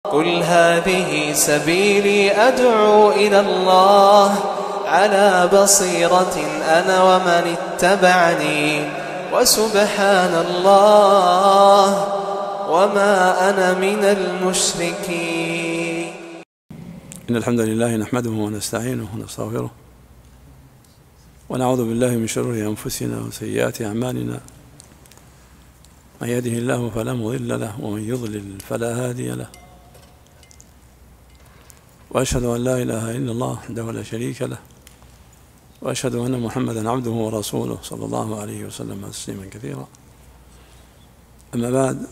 قل هذه سبيلي أدعو إلى الله على بصيرة أنا ومن اتبعني وسبحان الله وما أنا من المشركين. إن الحمد لله نحمده ونستعينه ونستغفره ونعوذ بالله من شرور أنفسنا وسيئات أعمالنا، من يهده الله فلا مضل له ومن يضلل فلا هادي له، وأشهد أن لا إله إلا الله وحده لا شريك له، وأشهد أن محمدا عبده ورسوله صلى الله عليه وسلم تسليما كثيرا. أما بعد،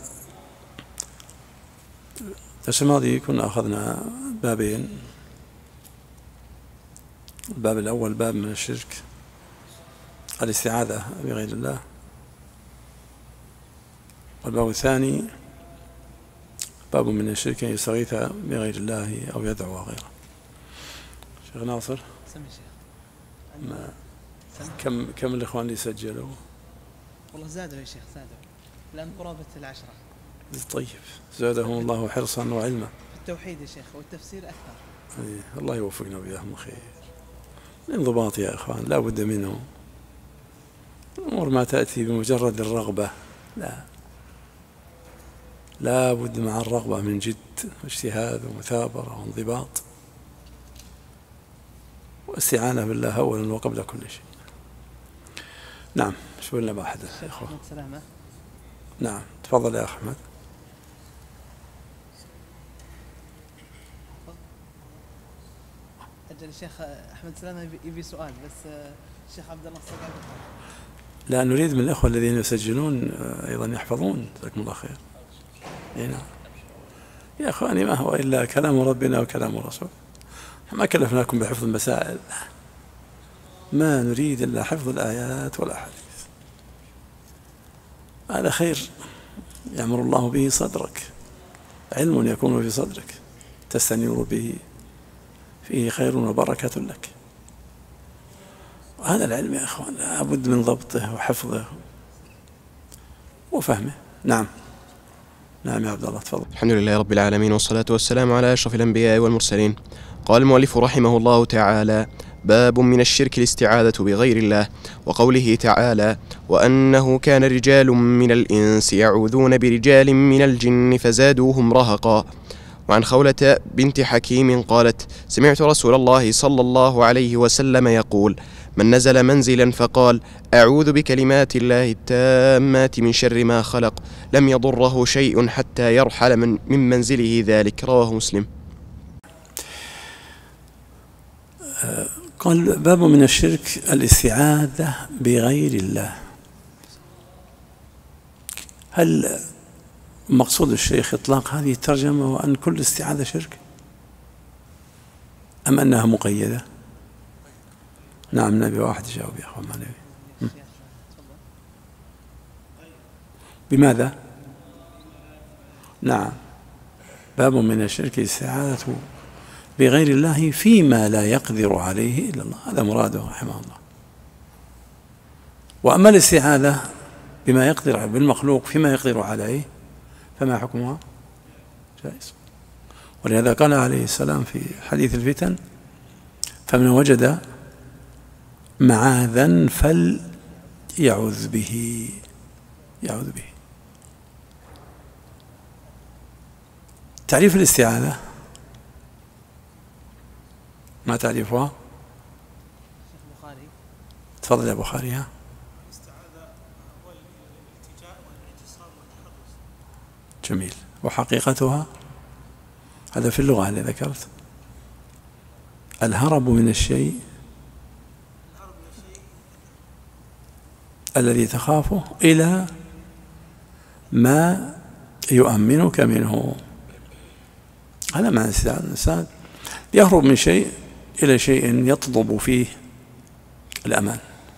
الدرس الماضي كنا أخذنا بابين. الباب الأول باب من الشرك، الاستعاذة بغير الله، والباب الثاني باب من الشرك أن يستغيث بغير الله أو يدعو غيره. شيخ ناصر، سمي شيخ. كم الإخوان اللي سجلوا؟ والله زادوا يا شيخ، زادوا الآن قرابة 10. طيب، زادهم الله حرصا وعلما في التوحيد يا شيخ والتفسير أكثر. الله يوفقنا وإياهم الخير. الانضباط يا إخوان لا بد منه، الأمور ما تأتي بمجرد الرغبة، لا بد مع الرغبة من جد واجتهاد ومثابرة وانضباط واستعانة بالله أولا وقبل كل شيء. نعم، شو لنا ما حدث يا إخوان؟ سلامة. نعم، تفضل يا أحمد. أجل الشيخ أحمد سلامة يبي سؤال، بس الشيخ عبد الله الصقر. لا، نريد من الأخوة الذين يسجلون أيضا يحفظون، جزاكم الله خير. نعم يا أخواني، ما هو إلا كلام ربنا وكلام رسوله، ما كلفناكم بحفظ المسائل، ما نريد إلا حفظ الآيات والأحاديث. هذا خير يعمر الله به صدرك، علم يكون في صدرك تستنير به، فيه خير وبركة لك. وهذا العلم يا أخوان لا بد من ضبطه وحفظه وفهمه. نعم يا عبد الله، تفضل. الحمد لله رب العالمين، والصلاة والسلام على أشرف الأنبياء والمرسلين. قال المؤلف رحمه الله تعالى: باب من الشرك الاستعاذة بغير الله. وقوله تعالى: وأنه كان رجال من الإنس يعوذون برجال من الجن فزادوهم رهقا. وعن خولة بنت حكيم قالت: سمعت رسول الله صلى الله عليه وسلم يقول: من نزل منزلا فقال: أعوذ بكلمات الله التامات من شر ما خلق، لم يضره شيء حتى يرحل من منزله ذلك. رواه مسلم. قال: باب من الشرك الاستعاذة بغير الله. هل مقصود الشيخ إطلاق هذه الترجمة وأن كل استعاذة شرك، أم أنها مقيدة؟ نعم، نبي واحد يجاوب يا أخوان، ما نبي. بماذا؟ نعم، باب من الشرك الاستعاذة بغير الله فيما لا يقدر عليه إلا الله، هذا مراده رحمه الله. وأما الاستعاذة بما يقدر بالمخلوق فيما يقدر عليه فما حكمها؟ جائز. ولهذا قال عليه السلام في حديث الفتن: فمن وجد معاذا فليعوذ به. تعريف الاستعاذة ما تعرفها؟ البخاري. تفضل يا بخاري. الاستعاذة هو الالتجاء والاعتصام والتحرز. جميل. وحقيقتها هذا في اللغة اللي ذكرت: الهرب من الشيء الذي تخافه إلى ما يؤمنك منه. هذا معنى الاستعاذة. الإنسان يهرب من شيء إلى شيء يطلب فيه الأمان.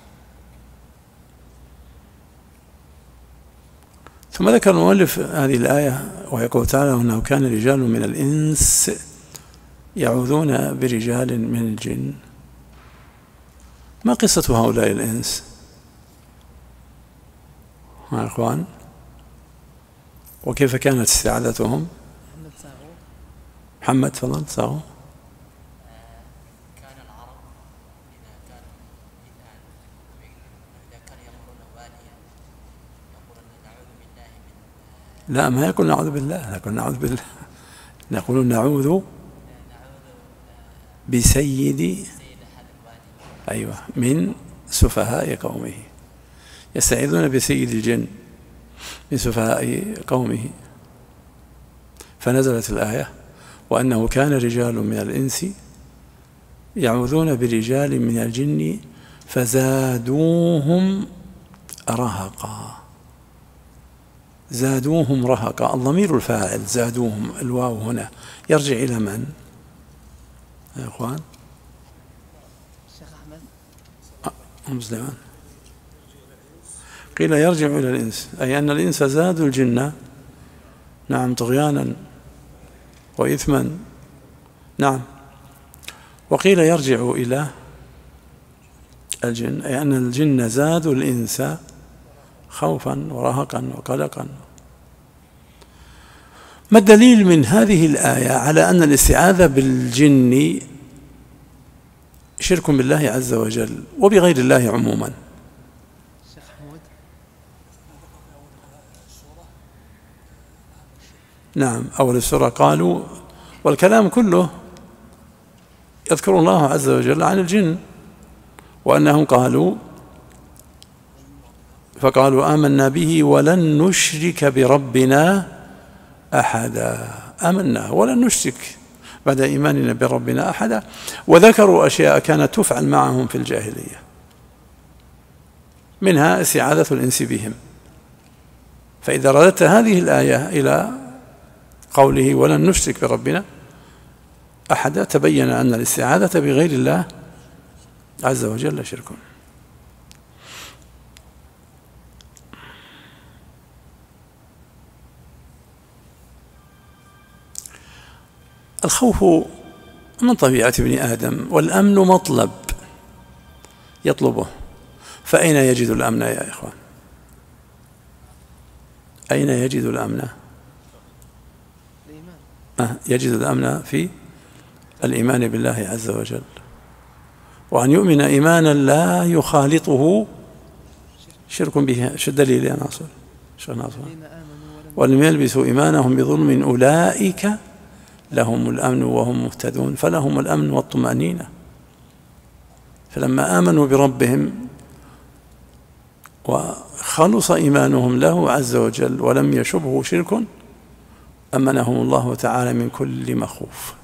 ثم ذكر المؤلف هذه الآية ويقول تعالى: وأنه كان رجال من الإنس يعوذون برجال من الجن. ما قصة هؤلاء الإنس يا أخوان؟ وكيف كانت استعاذتهم؟ محمد تفضل صاغوا. كان العرب إذا كانوا بدعا إذا كانوا يمرون واديا يقولون نعوذ بالله من لا ما يقول نعوذ بالله، يقول نعوذ بالله، نقول نعوذ بسيد هذا الوادي. أيوة من سفهاء قومه، يستعيذون بسيد الجن من سفهاء قومه. فنزلت الآية وأنه كان رجال من الإنس يعوذون برجال من الجن فزادوهم رهقا. زادوهم رهقا، الضمير الفاعل زادوهم، الواو هنا يرجع إلى من يا إخوان؟ الشيخ أحمد أم سليمان. قيل يرجع إلى الإنس، أي أن الإنس زادوا الجن نعم طغيانا وإثما نعم. وقيل يرجع إلى الجن، أي أن الجن زادوا الإنس خوفا ورهقا وقلقا. ما الدليل من هذه الآية على أن الاستعاذة بالجن شرك بالله عز وجل وبغير الله عموما؟ الشيخ حمود. نعم أول السورة قالوا، والكلام كله يذكر الله عز وجل عن الجن، وأنهم قالوا فقالوا آمنا به ولن نشرك بربنا أحدا. آمنا ولن نشرك بعد إيماننا بربنا أحدا. وذكروا أشياء كانت تفعل معهم في الجاهلية، منها استعاذة الإنس بهم. فإذا رددت هذه الآية إلى قوله ولن نشرك بربنا أحدا تبين أن الاستعاذة بغير الله عز وجل شرك. الخوف من طبيعة ابن آدم، والأمن مطلب يطلبه. فأين يجد الأمن يا إخوان؟ أين يجد الأمن؟ يجد الأمن في الإيمان بالله عز وجل، وأن يؤمن إيمانا لا يخالطه شرك به. شو الدليل يا ناصر؟ شو ناصر؟ ولم يلبسوا إيمانهم بظلم أولئك لهم الأمن وهم مهتدون. فلهم الأمن والطمأنينة، فلما آمنوا بربهم وخلص إيمانهم له عز وجل ولم يشبه شرك أمنهم الله تعالى من كل مخوف.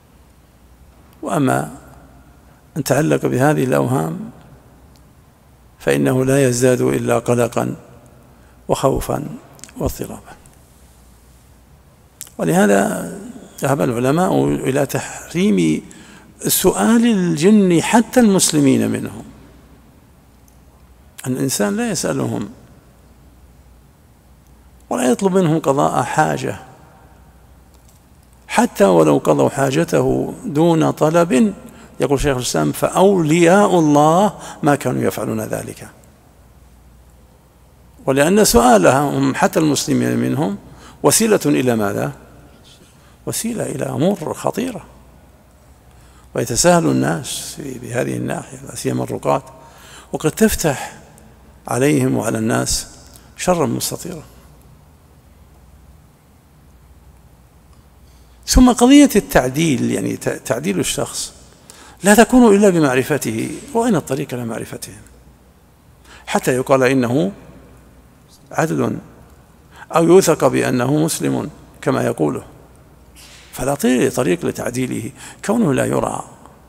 وأما أن تعلق بهذه الأوهام فإنه لا يزداد إلا قلقا وخوفا واضطرابا. ولهذا ذهب العلماء إلى تحريم سؤال الجن حتى المسلمين منهم. الإنسان لا يسألهم ولا يطلب منهم قضاء حاجة، حتى ولو قضوا حاجته دون طلب. يقول شيخ الإسلام فأولياء الله ما كانوا يفعلون ذلك، ولأن سؤالهم حتى المسلمين منهم وسيلة إلى ماذا؟ وسيلة إلى أمور خطيرة. ويتساهل الناس بهذه الناحية، لا سيما الرقاة، وقد تفتح عليهم وعلى الناس شرا مستطيرا. ثم قضية التعديل، يعني تعديل الشخص لا تكون إلا بمعرفته، وأين الطريق إلى معرفتهم حتى يقال إنه عدل أو يوثق بأنه مسلم كما يقوله. فلا طريق لتعديله كونه لا يرى،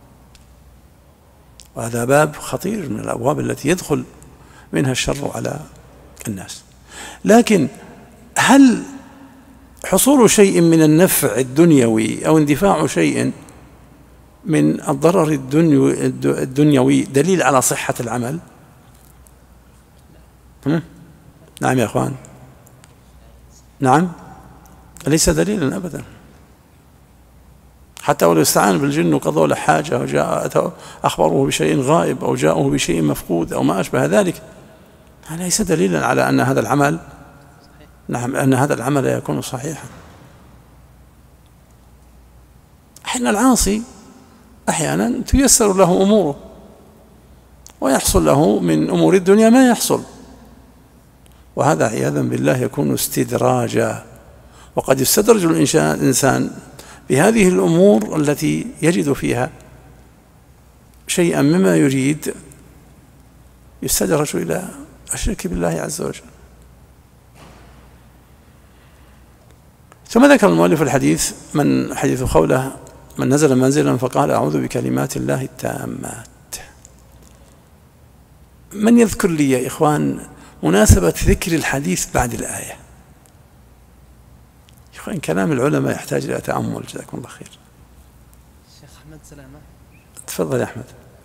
وهذا باب خطير من الأبواب التي يدخل منها الشر على الناس. لكن هل حصول شيء من النفع الدنيوي أو اندفاع شيء من الضرر الدنيوي دليل على صحة العمل؟ نعم يا أخوان، نعم، ليس دليلا أبدا. حتى ولو استعان بالجن وقضوا له حاجة وجاء أخبروه بشيء غائب أو جاءوه بشيء مفقود أو ما أشبه ذلك، هذا ليس دليلا على أن هذا العمل، نعم، أن هذا العمل يكون صحيحا. أحيانا العاصي أحيانا تيسر له أموره ويحصل له من أمور الدنيا ما يحصل، وهذا عياذا بالله يكون استدراجا، وقد يستدرج الإنسان بهذه الأمور التي يجد فيها شيئا مما يريد، يستدرج إلى الشرك بالله عز وجل. ثم ذكر المؤلف الحديث من حديث قوله من نزل منزلا فقال أعوذ بكلمات الله التامات. من يذكر لي يا إخوان مناسبة ذكر الحديث بعد الآية؟ يا إخوان كلام العلماء يحتاج إلى تأمل، جزاكم الله خير. الشيخ أحمد سلامة. تفضل يا أحمد.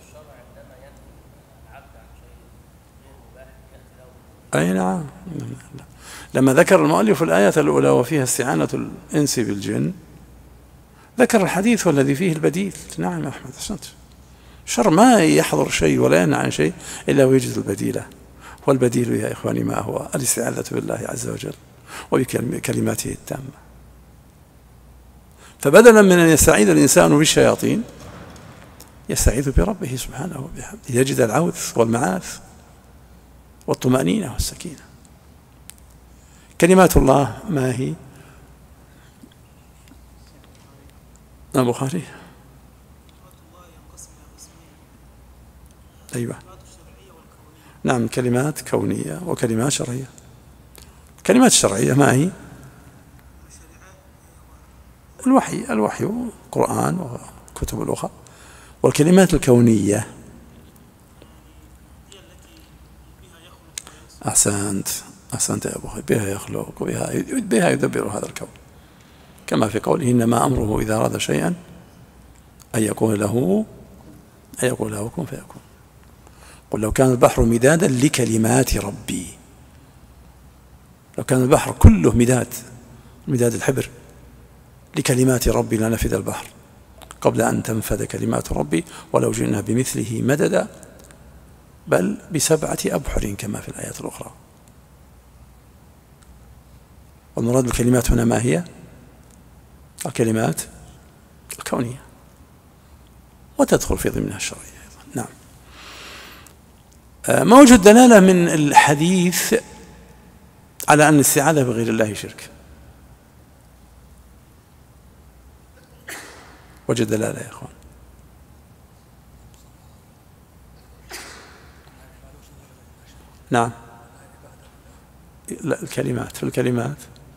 أي نعم، لما ذكر المؤلف الآية الأولى وفيها استعانة الإنس بالجن ذكر الحديث والذي فيه البديل. نعم يا أحمد أحسنت. شر ما يحضر شيء ولا ينهى عن شيء إلا ويجد البديل، والبديل يا إخواني ما هو؟ الاستعاذة بالله عز وجل وبكلماته التامة. فبدلا من أن يستعيذ الإنسان بالشياطين يستعيذ بربه سبحانه وبحمده، يجد العوث والمعاث والطمأنينة والسكينة. كلمات الله ما هي؟ البخاري. أيوة نعم، كلمات كونية وكلمات شرعية. كلمات الشرعية ما هي؟ الوحي والقرآن وكتب الأخرى. والكلمات الكونية أحسنت يا أبو خير، بها يخلق وبها يدبر هذا الكون، كما في قوله إنما أمره إذا أراد شيئا أن يقول له كن فيكون. قل لو كان البحر مدادا لكلمات ربي، لو كان البحر كله مداد الحبر لكلمات ربي لنفذ البحر قبل أن تنفذ كلمات ربي ولو جئنا بمثله مددا، بل ب7 أبحر كما في الآيات الأخرى. والمراد بالكلمات هنا ما هي؟ الكلمات الكونية، وتدخل في ضمنها الشرعية أيضا. نعم. ما وجه الدلالة من الحديث على أن الاستعاذة بغير الله شرك؟ وجه الدلالة يا أخوان. نعم. لا، الكلمات، في الكلمات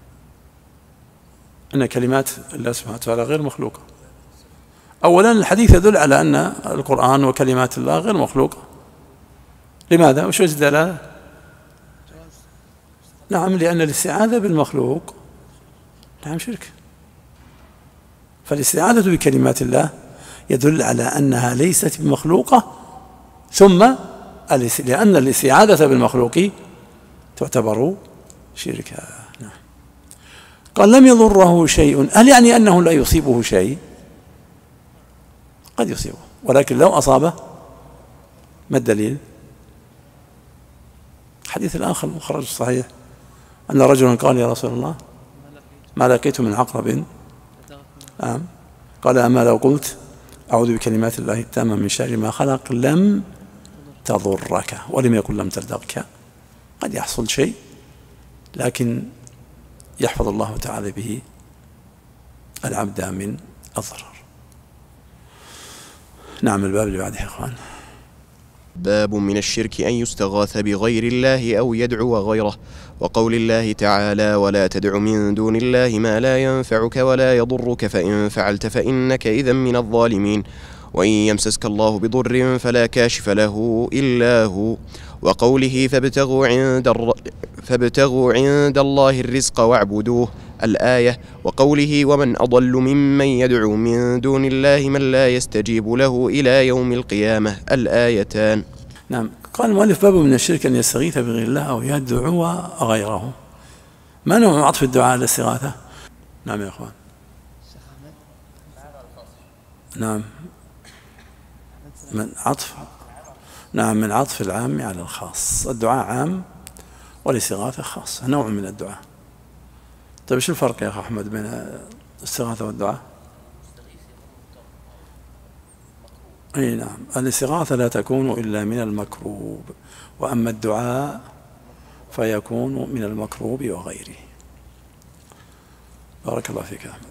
أن كلمات الله سبحانه وتعالى غير مخلوقة. أولا الحديث يدل على أن القرآن وكلمات الله غير مخلوقة. لماذا؟ وش وجه الدلالة؟ نعم، لأن الاستعاذة بالمخلوق نعم شرك. فالاستعاذة بكلمات الله يدل على أنها ليست بمخلوقة، ثم لأن الاستعاذة بالمخلوق تعتبر شركا. نعم. قال لم يضره شيء، هل يعني أنه لا يصيبه شيء؟ قد يصيبه، ولكن لو أصابه ما الدليل؟ الحديث الآخر المخرج الصحيح أن رجلا قال يا رسول الله ما لقيت من عقرب. نعم. قال أما لو قلت أعوذ بكلمات الله التامة من شر ما خلق لم تضرك، ولم يكن لم تردك. قد يحصل شيء لكن يحفظ الله تعالى به العبد من الضرر. نعم. الباب اللي بعده يا إخوان. باب من الشرك أن يستغاث بغير الله أو يدعو غيره، وقول الله تعالى ولا تدع من دون الله ما لا ينفعك ولا يضرك فإن فعلت فإنك إذا من الظالمين، وإن يمسسك الله بضر فلا كاشف له إلا هو، وقوله فابتغوا عند الله الرزق واعبدوه الآية، وقوله ومن أضل ممن يدعو من دون الله من لا يستجيب له إلى يوم القيامة الآيتان. نعم. قال المؤلف باب من الشرك أن يستغيث بغير الله أو يدعو غيره. ما نوع عطف الدعاء على الاستغاثة؟ نعم يا أخوان. نعم، من عطف العام على الخاص. الدعاء عام والاستغاثة خاصة، نوع من الدعاء. طيب شو الفرق يا أخي أحمد بين الاستغاثة والدعاء؟ أي نعم، الاستغاثة لا تكون إلا من المكروب، وأما الدعاء فيكون من المكروب وغيره. بارك الله فيك أحمد.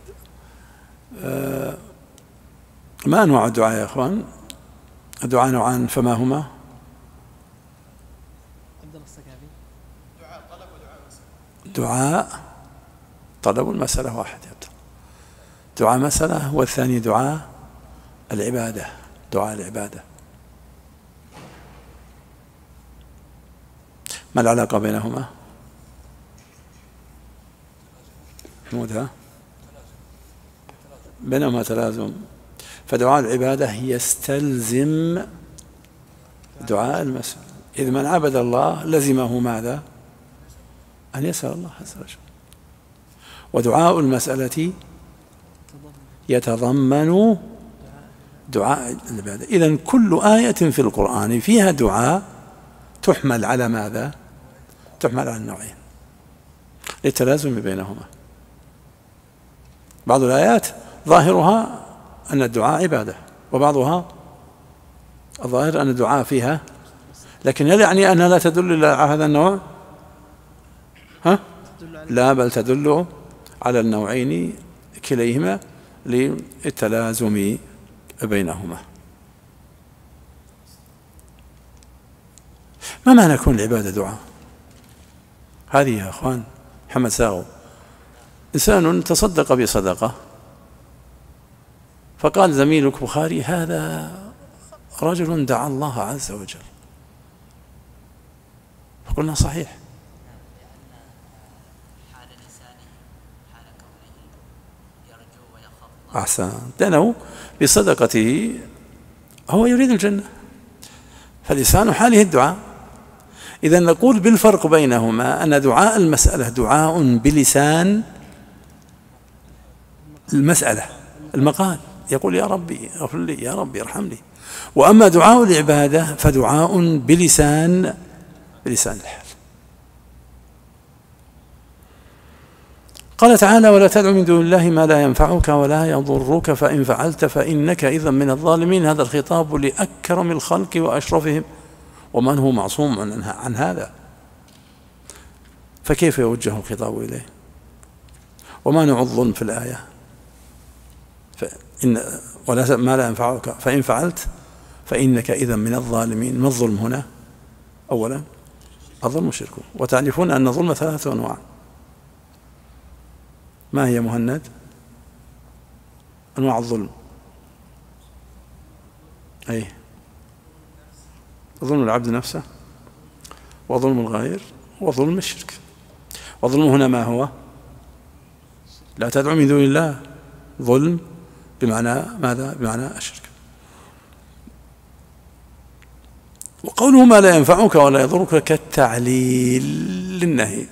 ما أنواع الدعاء يا أخوان؟ الدعاء نوعان، فما هما؟ عبد الله السقافي. دعاء طلب المسألة واحد يا عبد الله. دعاء مسألة، والثاني دعاء العبادة، دعاء العبادة. ما العلاقة بينهما؟ محمود ها؟ بينهما تلازم. فدعاء العبادة يستلزم دعاء المسألة، إذ من عبد الله لزمه ماذا؟ أن يسأل الله عز وجل. ودعاء المسألة يتضمن دعاء العبادة. إذن كل آية في القرآن فيها دعاء تحمل على ماذا؟ تحمل على النوعين للتلازم بينهما. بعض الآيات ظاهرها أن الدعاء عبادة، وبعضها الظاهر أن الدعاء فيها، لكن هل يعني أنها لا تدل على هذا النوع؟ ها؟ لا، بل تدل على النوعين كليهما للتلازم بينهما. ما معنى كون العبادة دعاء؟ هذه يا أخوان محمد ساغو، إنسان تصدق بصدقة، فقال زميلك بخاري هذا رجل دعا الله عز وجل، فقلنا صحيح، حال لسانه حال كونه يرجو ويخاف الله. أحسن، لأنه بصدقته هو يريد الجنة، فلسان حاله الدعاء. إذا نقول بالفرق بينهما أن دعاء المسألة دعاء بلسان المسألة، المقال، يا ربي اغفر لي، يا ربي ارحمني. وأما دعاء العبادة فدعاء بلسان الحال. قال تعالى ولا تدع من دون الله ما لا ينفعك ولا يضرك فإن فعلت فإنك إذا من الظالمين. هذا الخطاب لأكرم الخلق وأشرفهم، ومن هو معصوم عن هذا، فكيف يوجه الخطاب إليه؟ وما نوع الظلم في الآية؟ ولا ما لا ينفعك فإن فعلت فإنك إذا من الظالمين. ما الظلم هنا؟ أولا الظلم الشرك، وتعرفون أن الظلم 3 أنواع. ما هي مهند؟ أنواع الظلم؟ أي ظلم العبد نفسه، وظلم الغير، وظلم الشرك. وظلم هنا ما هو؟ لا تدعو من دون الله، ظلم بمعنى ماذا؟ بمعنى الشرك. وقوله ما لا ينفعك ولا يضرك كالتعليل للنهي.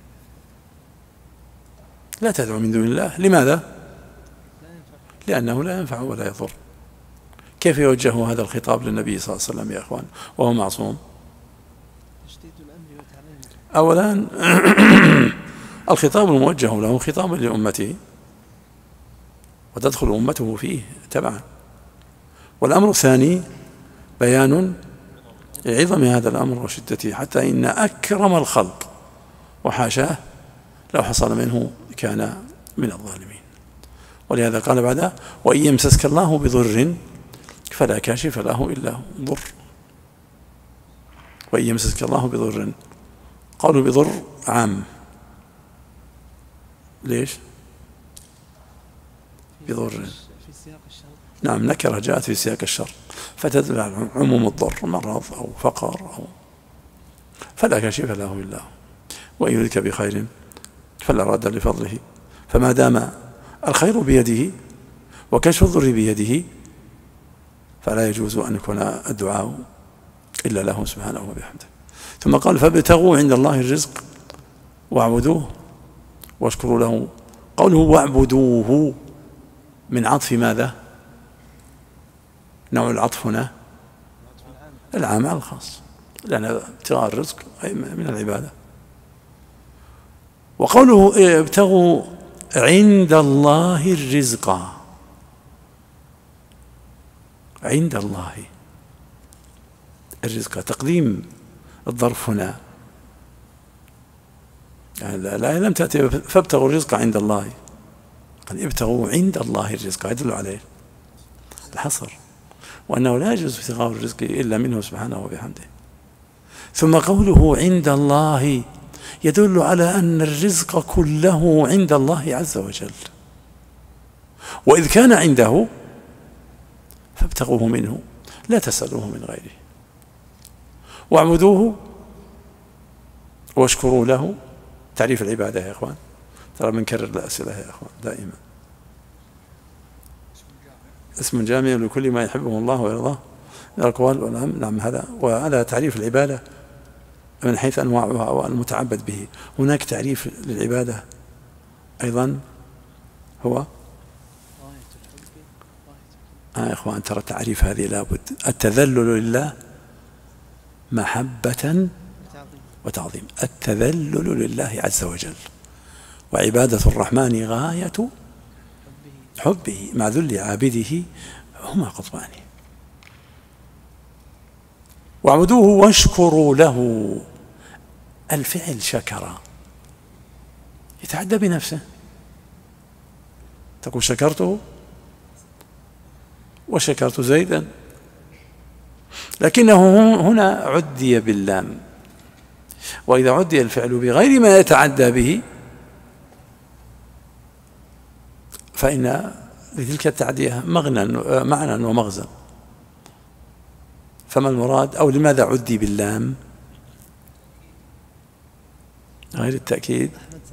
لا تدعو من دون الله، لماذا؟ لأنه لا ينفع ولا يضر. كيف يوجه هذا الخطاب للنبي صلى الله عليه وسلم يا أخوان وهو معصوم؟ أولا الخطاب الموجه له خطاب لأمته، وتدخل أمته فيه تبعا. والأمر الثاني بيان عظم هذا الأمر وشدته، حتى إن أكرم الخلق وحاشاه لو حصل منه كان من الظالمين. ولهذا قال بعدها وإن يمسسك الله بضر فلا كاشف له إلا هو. ضر، وإن يمسسك الله بضر، قالوا بضر عام. ليش؟ بضر في سياق الشر. نعم، نكرة جاءت في سياق الشر فتدل على عموم الضر، مرض أو فقر أو فلا كاشف له إلا هو، وإن يردك بخير فلا راد لفضله. فما دام الخير بيده وكشف الضر بيده فلا يجوز أن يكون الدعاء إلا له سبحانه وبحمده. ثم قال فابتغوا عند الله الرزق واعبدوه واشكروا له. قوله واعبدوه من عطف ماذا؟ نوع العطف هنا العام على الخاص، لأن ابتغاء الرزق أي من العبادة. وقوله ابتغوا عند الله الرزق، عند الله الرزق، تقديم الظرف هنا، يعني الآية لم تأتي فابتغوا الرزق عند الله، قال ابتغوا عند الله الرزق، يدل عليه الحصر، وأنه لا يجوز ابتغاء الرزق إلا منه سبحانه وبحمده. ثم قوله عند الله يدل على أن الرزق كله عند الله عز وجل، وإذ كان عنده فابتغوه منه لا تسألوه من غيره، واعبدوه واشكروا له. تعريف العبادة يا إخوان، ترى بنكرر الأسئلة يا إخوان دائما. اسم جامع لكل ما يحبه الله ويرضاه من الأقوال والأعمال. نعم هذا. وهذا تعريف العبادة من حيث أنواعها والمتعبد به. هناك تعريف للعبادة أيضا هو يا إخوان ترى التعريف هذه لابد، التذلل لله محبة وتعظيم، التذلل لله عز وجل، وعبادة الرحمن غاية حبه مع ذل عابده، هما قطبان. واعبدوه واشكروا له، الفعل شكر يتعدى بنفسه، تقول شكرته وشكرت زيدا، لكنه هنا عدي باللام، وإذا عدي الفعل بغير ما يتعدى به فإن لتلك التعدية معنى ومغزى. فما المراد، أو لماذا عدي باللام غير التأكيد؟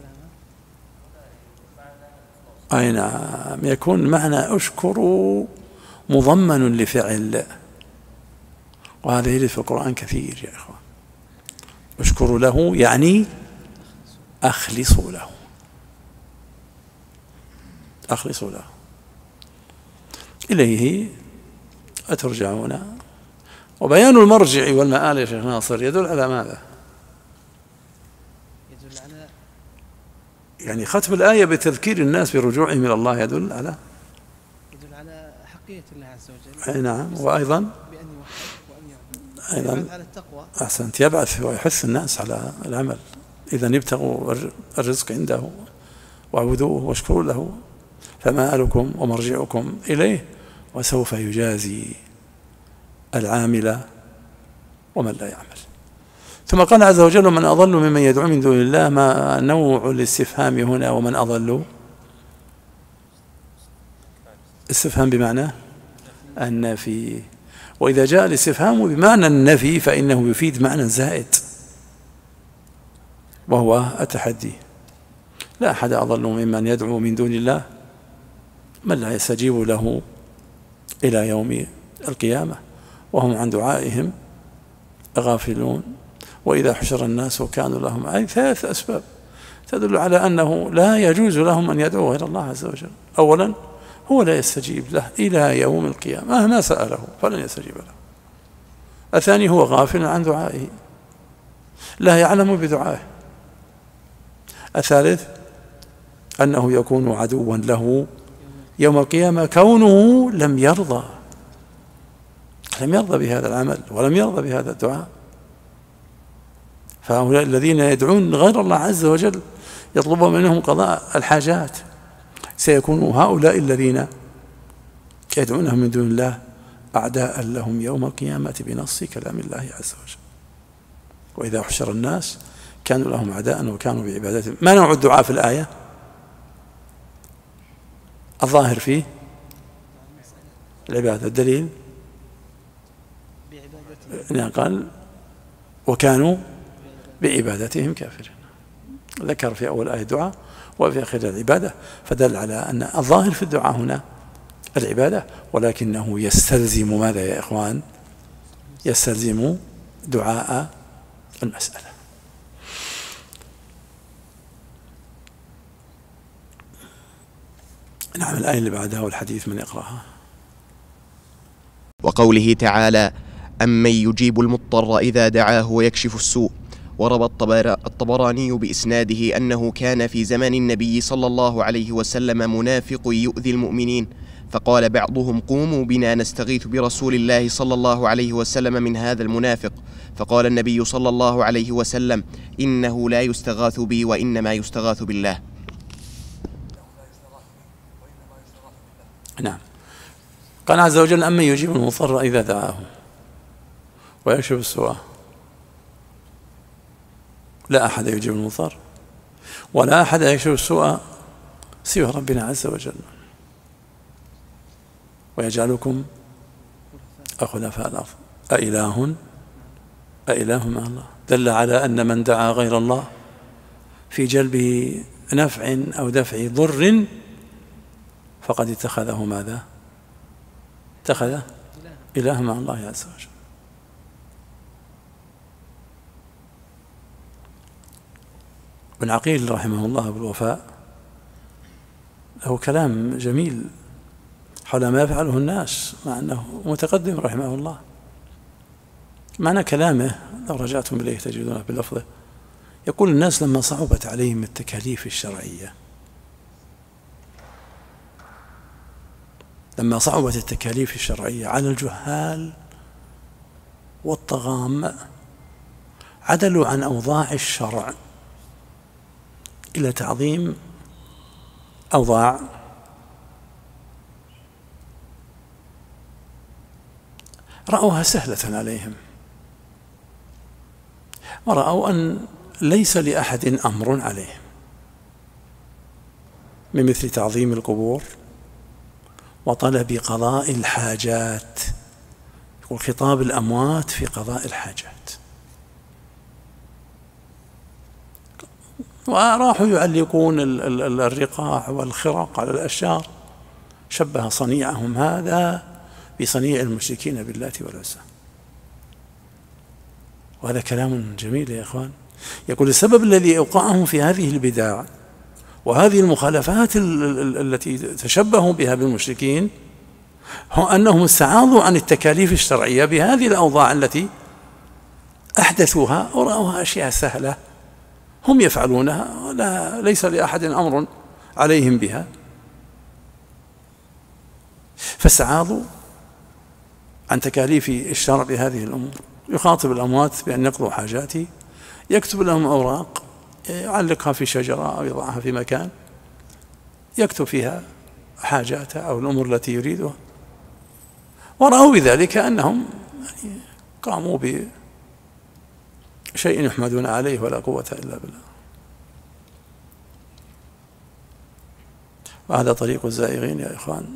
أي نعم، يكون معنى أشكر مضمن لفعل، وهذا يرد في القرآن كثير يا إخوان. اشكروا له يعني أخلصوا له، أخلصوا له، إليه أترجعون. وبيان المرجع والمآل يا شيخ ناصر يدل على ماذا؟ يدل على يعني ختم الآية بتذكير الناس برجوعهم إلى الله يدل على حقية الله عز وجل. أي نعم، وأيضا بأن يوحد وأن يعبد، أيضا على التقوى. أحسنت، يبعث ويحث الناس على العمل. إذن يبتغوا الرزق عنده واعبدوه واشكروا له، فمآلكم ومرجعكم إليه، وسوف يجازي العامل ومن لا يعمل. ثم قال عز وجل من أضل ممن يدعو من دون الله. ما نوع الاستفهام هنا ومن أضل؟ استفهام بمعنى النفي، وإذا جاء الاستفهام بمعنى النفي فإنه يفيد معنى زائد وهو التحدي. لا أحد أضل ممن يدعو من دون الله من لا يستجيب له إلى يوم القيامة وهم عن دعائهم غافلون. وإذا حشر الناس كانوا لهم أي 3 أسباب تدل على أنه لا يجوز لهم أن يدعوا غير الله عز وجل. أولا هو لا يستجيب له إلى يوم القيامة مهما سأله فلن يستجيب له. الثاني هو غافل عن دعائه لا يعلم بدعائه. الثالث أنه يكون عدوا له يوم القيامة كونه لم يرضى بهذا العمل ولم يرضى بهذا الدعاء. فهؤلاء الذين يدعون غير الله عز وجل يطلب منهم قضاء الحاجات سيكون هؤلاء الذين يدعونهم من دون الله أعداء لهم يوم القيامة بنص كلام الله عز وجل. وإذا حشر الناس كانوا لهم أعداء وكانوا بعبادتهم. ما نوع الدعاء في الآية؟ الظاهر فيه العبادة. الدليل قال وكانوا بعبادتهم كافرين. ذكر في أول آية الدعاء وفي آخر العبادة، فدل على أن الظاهر في الدعاء هنا العبادة، ولكنه يستلزم ماذا يا إخوان؟ يستلزم دعاء المسألة. نعم، الآية اللي بعدها والحديث من يقرأها. وقوله تعالى أمن يجيب المضطر إذا دعاه ويكشف السوء. وروى الطبراني بإسناده أنه كان في زمن النبي صلى الله عليه وسلم منافق يؤذي المؤمنين، فقال بعضهم قوموا بنا نستغيث برسول الله صلى الله عليه وسلم من هذا المنافق. فقال النبي صلى الله عليه وسلم إنه لا يستغاث بي وإنما يستغاث بالله. نعم. قال عز وجل أمن يجيب المضطر إذا دعاه ويكشف السوء. لا أحد يجيب المضطر ولا أحد يكشف السوء سوى ربنا عز وجل. ويجعلكم خلفاء الأرض أإله مع الله. دل على أن من دعا غير الله في جلب نفع أو دفع ضر فقد اتخذه ماذا؟ اتخذ إله مع الله عز وجل. ابن عقيل رحمه الله بالوفاء له كلام جميل حول ما يفعله الناس مع أنه متقدم رحمه الله. معنى كلامه لو رجعتم إليه تجدونه بلفظه يقول الناس لما صعبت عليهم التكاليف الشرعية، لما صعبت التكاليف الشرعية على الجهال والطغام عدلوا عن أوضاع الشرع إلى تعظيم أوضاع رأوها سهلة عليهم، ورأوا أن ليس لأحد أمر عليهم، من مثل تعظيم القبور وطلب قضاء الحاجات. يقول خطاب الأموات في قضاء الحاجات. وراحوا يعلقون الرقاع والخرق على الأشجار، شبه صنيعهم هذا بصنيع المشركين باللات والعزى. وهذا كلام جميل يا إخوان. يقول السبب الذي أوقعهم في هذه البدع وهذه المخالفات التي تشبهوا بها بالمشركين هو أنهم استعاضوا عن التكاليف الشرعية بهذه الأوضاع التي أحدثوها ورأوها أشياء سهلة هم يفعلونها ليس لأحد أمر عليهم بها، فاستعاضوا عن تكاليف الشرع بهذه الأمور. يخاطب الأموات بأن يقضوا حاجاته، يكتب لهم أوراق يعلقها في شجرة أو يضعها في مكان يكتب فيها حاجاته أو الأمور التي يريدها، ورأوا بذلك أنهم قاموا بشيء يحمدون عليه ولا قوة إلا بالله. وهذا طريق الزائغين يا إخوان،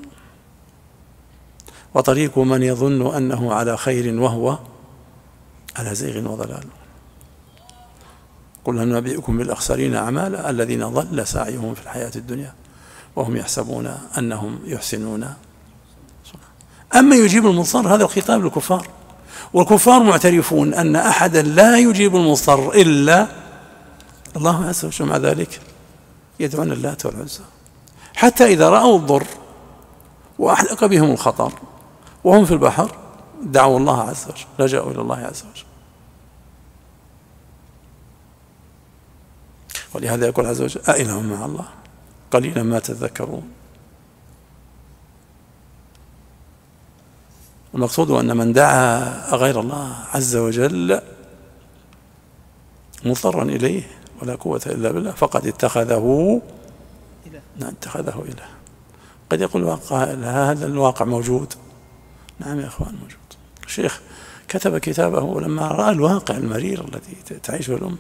وطريق من يظن أنه على خير وهو على زيغ وضلال. قل هل ننبئكم بالأخسرين أعمالا الذين ضل سعيهم في الحياة الدنيا وهم يحسبون أنهم يحسنون. أما يجيب المضطر هذا الخطاب للكفار، والكفار معترفون أن أحدا لا يجيب المضطر إلا الله عز وجل، مع ذلك يدعون اللات والعزى حتى إذا رأوا الضر وأحلق بهم الخطر وهم في البحر دعوا الله عز وجل، لجأوا إلى الله عز وجل. ولهذا يقول عز وجل أإله مع الله قليلا ما تذكرون. المقصود أن من دعا غير الله عز وجل مضطرا إليه ولا قوة إلا بالله فقد اتخذه إله. قد يقول قائل هذا الواقع موجود. نعم يا أخوان موجود. الشيخ كتب كتابه لما رأى الواقع المرير الذي تعيشه الأمة.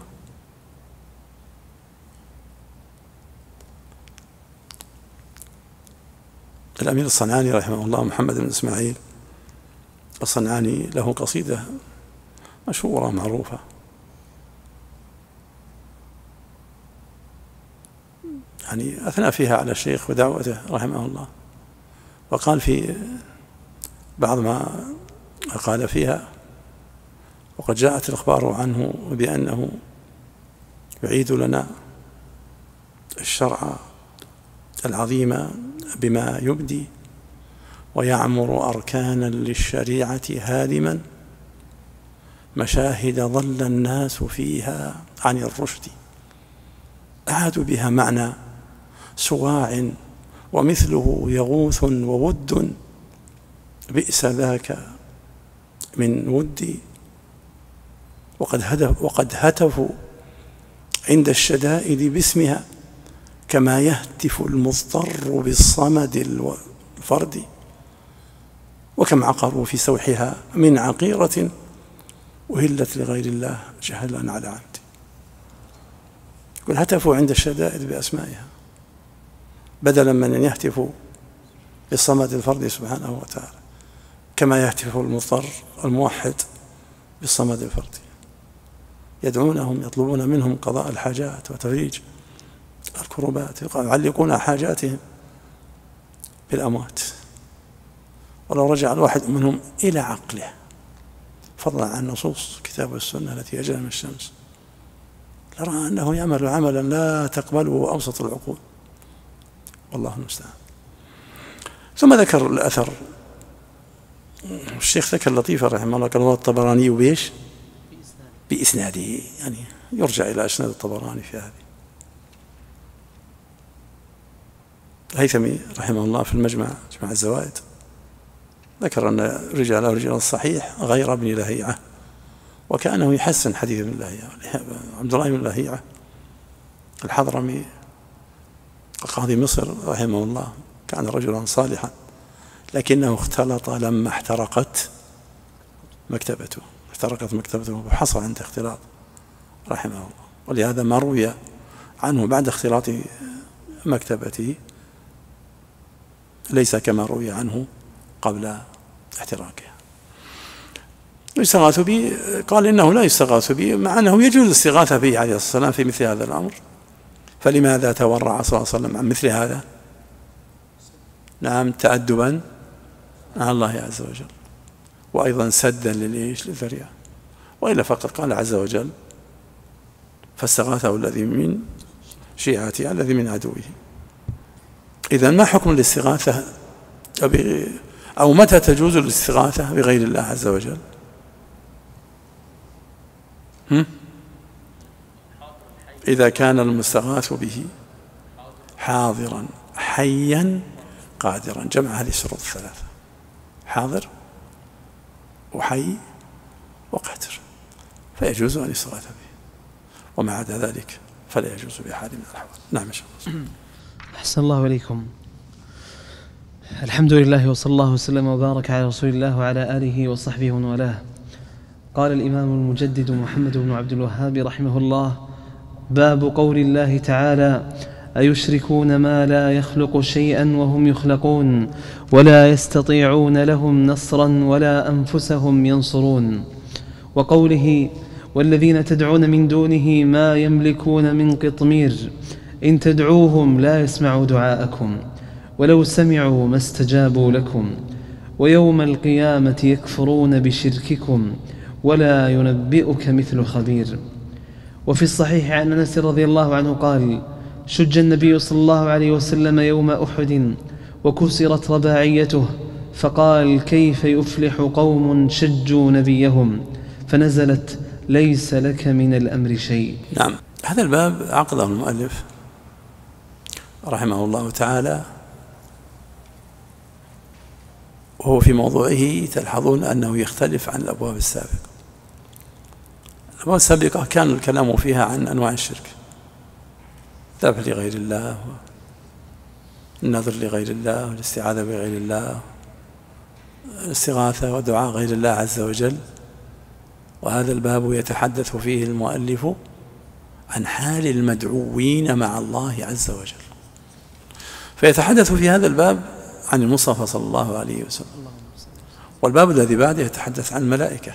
الأمير الصنعاني رحمه الله محمد بن إسماعيل الصنعاني له قصيدة مشهورة معروفة يعني أثنى فيها على الشيخ ودعوته رحمه الله، وقال في بعض ما قال فيها وقد جاءت الأخبار عنه بأنه يعيد لنا الشرع العظيم بما يبدي ويعمر أركانا للشريعة هادما مشاهد ضل الناس فيها عن الرشد أعادوا بها معنى سواع ومثله يغوث وود، بئس ذاك من ودي. وقد هتفوا عند الشدائد باسمها، كما يهتف المضطر بالصمد الفرد. وكم عقروا في سوحها من عقيرة أهلت لغير الله جهلا على عمد. يقول هتفوا عند الشدائد بأسمائها، بدلا من أن يهتفوا بالصمد الفرد سبحانه وتعالى، كما يهتف المضطر الموحد بالصمد الفردي. يدعونهم، يطلبون منهم قضاء الحاجات وتفريج الكربات، يعلقون حاجاتهم بالأموات. ولو رجع الواحد منهم إلى عقله، فضلا عن نصوص الكتاب والسنة التي أجل من الشمس، لرأى أنه يعمل عملا لا تقبله أوسط العقول، والله المستعان. ثم ذكر الأثر، الشيخ ذكر لطيفة رحمه الله، قال الطبراني بإيش؟ بإسناده، يعني يرجع إلى أسناد الطبراني في هذه. الهيثمي رحمه الله في المجمع، جمع الزوائد، ذكر أن رجال الصحيح غير ابن لهيعة، وكأنه يحسن حديث ابن لهيعة. عبد الله بن لهيعة الحضرمي قاضي مصر رحمه الله كان رجلا صالحا، لكنه اختلط لما احترقت مكتبته وحصل عنده اختلاط رحمه الله، ولهذا ما روي عنه بعد اختلاط مكتبته ليس كما روي عنه قبل احتراقها. يستغاث به، قال إنه لا يستغاث به، مع أنه يجوز الاستغاثة به عليه الصلاة والسلام في مثل هذا الأمر، فلماذا تورع صلى الله عليه وسلم عن مثل هذا؟ نعم، تأدبا مع الله عز وجل، وأيضا سدا للذريعة، وإلا فقد قال عز وجل فاستغاثه الذي من شيعته الذي من عدوه. إذن ما حكم الاستغاثة، أو متى تجوز الاستغاثة بغير الله عز وجل؟ إذا كان المستغاث به حاضرا حيا قادرا، جمع هذه الشروط الثلاثة: حاضر وحي وقادر، فيجوز أن يستغاث به، وما عدا ذلك فلا يجوز بحال من الأحوال. نعم إن شاء الله. أحسن الله إليكم. الحمد لله، وصلى الله وسلم وبارك على رسول الله وعلى آله وصحبه ومن والاه. قال الإمام المجدد محمد بن عبد الوهاب رحمه الله: باب قول الله تعالى: أيشركون ما لا يخلق شيئا وهم يخلقون ولا يستطيعون لهم نصرا ولا أنفسهم ينصرون. وقوله: والذين تدعون من دونه ما يملكون من قطمير إن تدعوهم لا يسمعوا دعاءكم ولو سمعوا ما استجابوا لكم ويوم القيامة يكفرون بشرككم ولا ينبئك مثل خبير. وفي الصحيح عن أنس رضي الله عنه قال: شج النبي صلى الله عليه وسلم يوم أحد وكسرت رباعيته، فقال: كيف يفلح قوم شجوا نبيهم؟ فنزلت: ليس لك من الأمر شيء. نعم، هذا الباب عقده المؤلف رحمه الله تعالى، وهو في موضوعه تلحظون أنه يختلف عن الأبواب السابقة. الأبواب السابقة كان الكلام فيها عن أنواع الشرك: الذبح لغير الله، النذر لغير الله، والاستعاذة بغير الله، الاستغاثة ودعاء غير الله عز وجل. وهذا الباب يتحدث فيه المؤلف عن حال المدعوين مع الله عز وجل، فيتحدث في هذا الباب عن المصطفى صلى الله عليه وسلم. والباب الذي بعده يتحدث عن الملائكة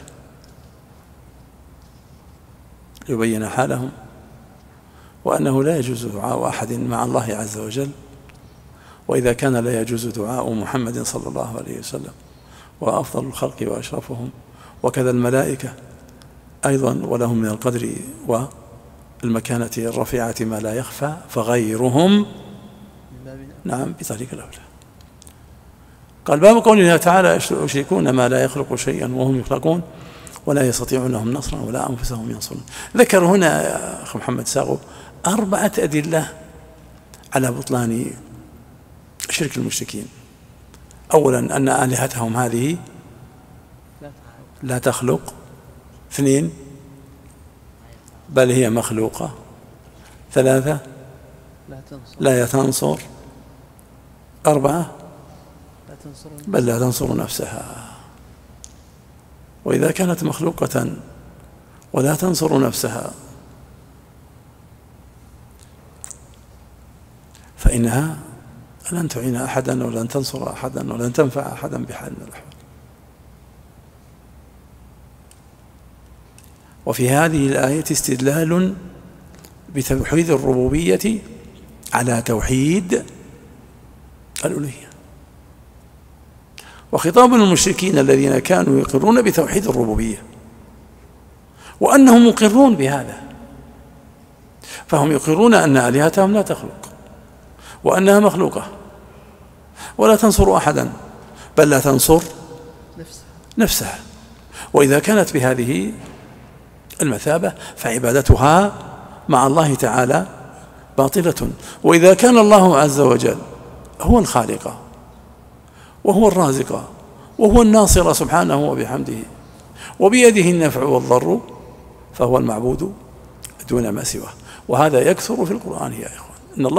يبين حالهم، وأنه لا يجوز دعاء أحد مع الله عز وجل، وإذا كان لا يجوز دعاء محمد صلى الله عليه وسلم وأفضل الخلق وأشرفهم، وكذا الملائكة أيضا ولهم من القدر والمكانة الرفيعة ما لا يخفى، فغيرهم نعم بطريق الأولى. قال: باب قوله تعالى: يشركون ما لا يخلق شيئا وهم يخلقون ولا يستطيعون لهم نصرا ولا أنفسهم ينصرون. ذكر هنا يا أخي محمد ساغو 4 أدلة على بطلان شرك المشركين. أولا أن آلهتهم هذه لا تخلق. 2 بل هي مخلوقة. 3 لا تنصر. 4 بل لا تنصر نفسها. وإذا كانت مخلوقة ولا تنصر نفسها فإنها لن تعين أحدا ولن تنصر أحدا ولن تنفع أحدا بحال من الأحوال. وفي هذه الآية استدلال بتوحيد الربوبية على توحيد الألوهية. وخطاب المشركين الذين كانوا يقرون بتوحيد الربوبية وأنهم مقرون بهذا، فهم يقرون أن آلهتهم لا تخلق وأنها مخلوقة ولا تنصر أحدا بل لا تنصر نفسها. وإذا كانت بهذه المثابة فعبادتها مع الله تعالى باطلة. وإذا كان الله عز وجل هو الخالق وهو الرازق وهو الناصر سبحانه وبحمده وبيده النفع والضر فهو المعبود دون ما سواه. وهذا يكثر في القرآن يا إخوان.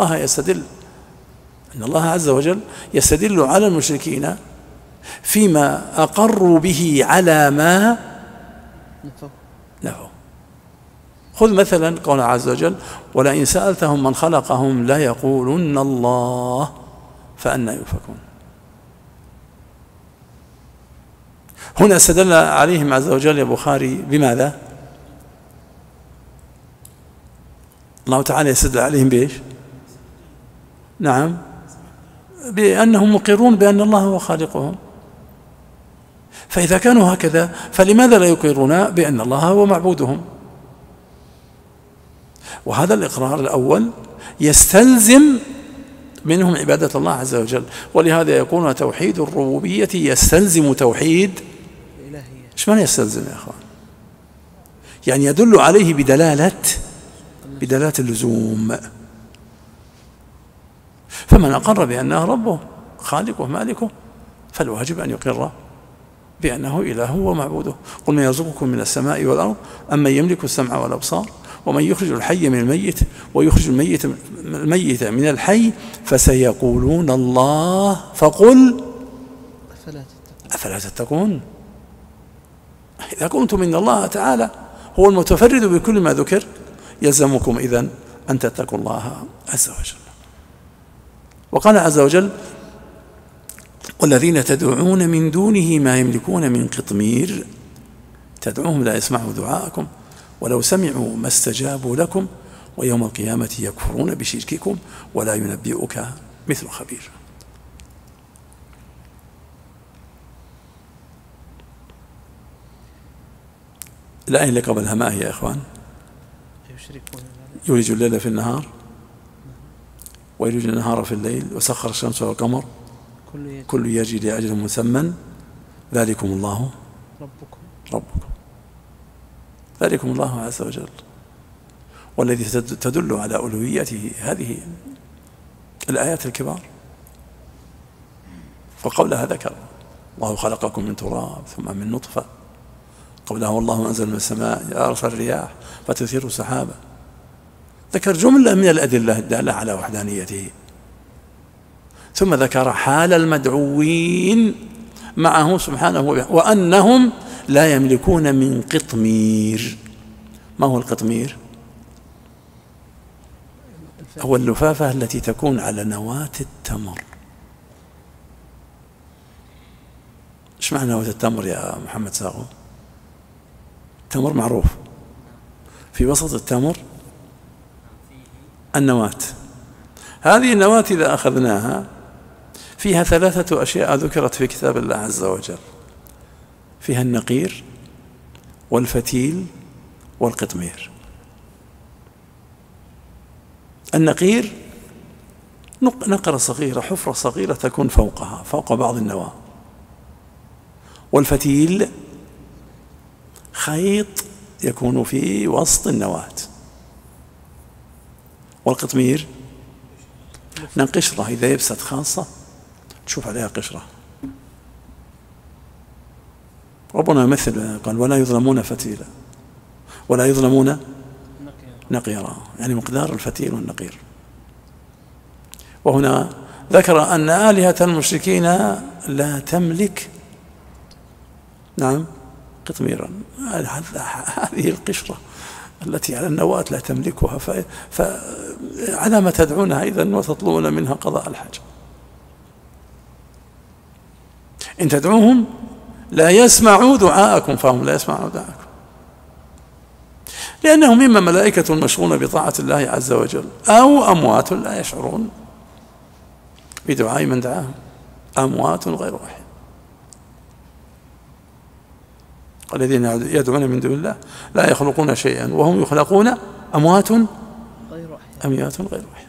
إن الله عز وجل يستدل على المشركين فيما أقروا به على ما نفوا. خذ مثلا قول عز وجل: ولئن سألتهم من خلقهم ليقولن الله فأنى يؤفكون. هنا استدل عليهم عز وجل يا بخاري بماذا؟ الله تعالى يستدل عليهم بإيش؟ نعم، بأنهم مقرون بأن الله هو خالقهم. فإذا كانوا هكذا فلماذا لا يقرون بأن الله هو معبودهم؟ وهذا الإقرار الأول يستلزم منهم عبادة الله عز وجل. ولهذا يكون توحيد الربوبية يستلزم توحيد الإلهية. إيش معنى يستلزم يا أخوان؟ يعني يدل عليه بدلالة اللزوم. فمن أقر بأنه ربه خالقه مالكه فالواجب أن يقر بأنه إله ومعبوده. قل من يرزقكم من السماء والأرض أمن يملك السمع والأبصار ومن يخرج الحي من الميت ويخرج الميت من الحي فسيقولون الله فقل أفلا تتقون. إذا كنتم إن الله تعالى هو المتفرد بكل ما ذكر يلزمكم إذن أن تتقوا الله عز وجل. وقال عز وجل: والذين تدعون من دونه ما يملكون من قطمير تدعوهم لا يسمعوا دعاءكم ولو سمعوا ما استجابوا لكم ويوم القيامة يكفرون بشرككم ولا ينبئك مثل خبير. الآية اللي قبلها ما هي يا إخوان؟ يولج الليل في النهار ويولج النهار في الليل وسخر الشمس والقمر كل يجري لأجل مسمى ذلكم الله ربكم. ذلكم الله عز وجل والذي تدل على ألوهيته هذه الآيات الكبار. فقبلها ذكر: الله خلقكم من تراب ثم من نطفة. قبلها: والله أنزل من السماء أرسل الرياح فتثير سحابا. ذكر جملة من الأدلة الدالة على وحدانيته. ثم ذكر حال المدعوين معه سبحانه وأنهم لا يملكون من قطمير. ما هو القطمير؟ هو اللفافة التي تكون على نواة التمر. ايش معنى نواة التمر يا محمد ساغو؟ التمر معروف، في وسط التمر النواة. هذه النواة إذا أخذناها فيها 3 أشياء ذكرت في كتاب الله عز وجل: فيها النقير والفتيل والقطمير. النقير نقرة صغيرة، حفرة صغيرة تكون فوق بعض النواة. والفتيل خيط يكون في وسط النواة. والقطمير لأن قشرة إذا يبست خاصة تشوف عليها قشرة. ربنا يمثل قال ولا يظلمون فتيلا ولا يظلمون نقيرا، يعني مقدار الفتيل والنقير. وهنا ذكر أن آلهة المشركين لا تملك قطميرا، هذه القشرة التي على النواة لا تملكها، فعلى ما تدعونها إذن وتطلبون منها قضاء الحاجة. إن تدعوهم لا يسمعوا دعاءكم، فهم لا يسمعوا دعاءكم، لأنهم إما ملائكة مشغولة بطاعة الله عز وجل أو أموات لا يشعرون بدعاء من دعاهم، أموات غير أحياء. الذين يدعون من دون الله لا يخلقون شيئا وهم يخلقون، أموات غير أحياء.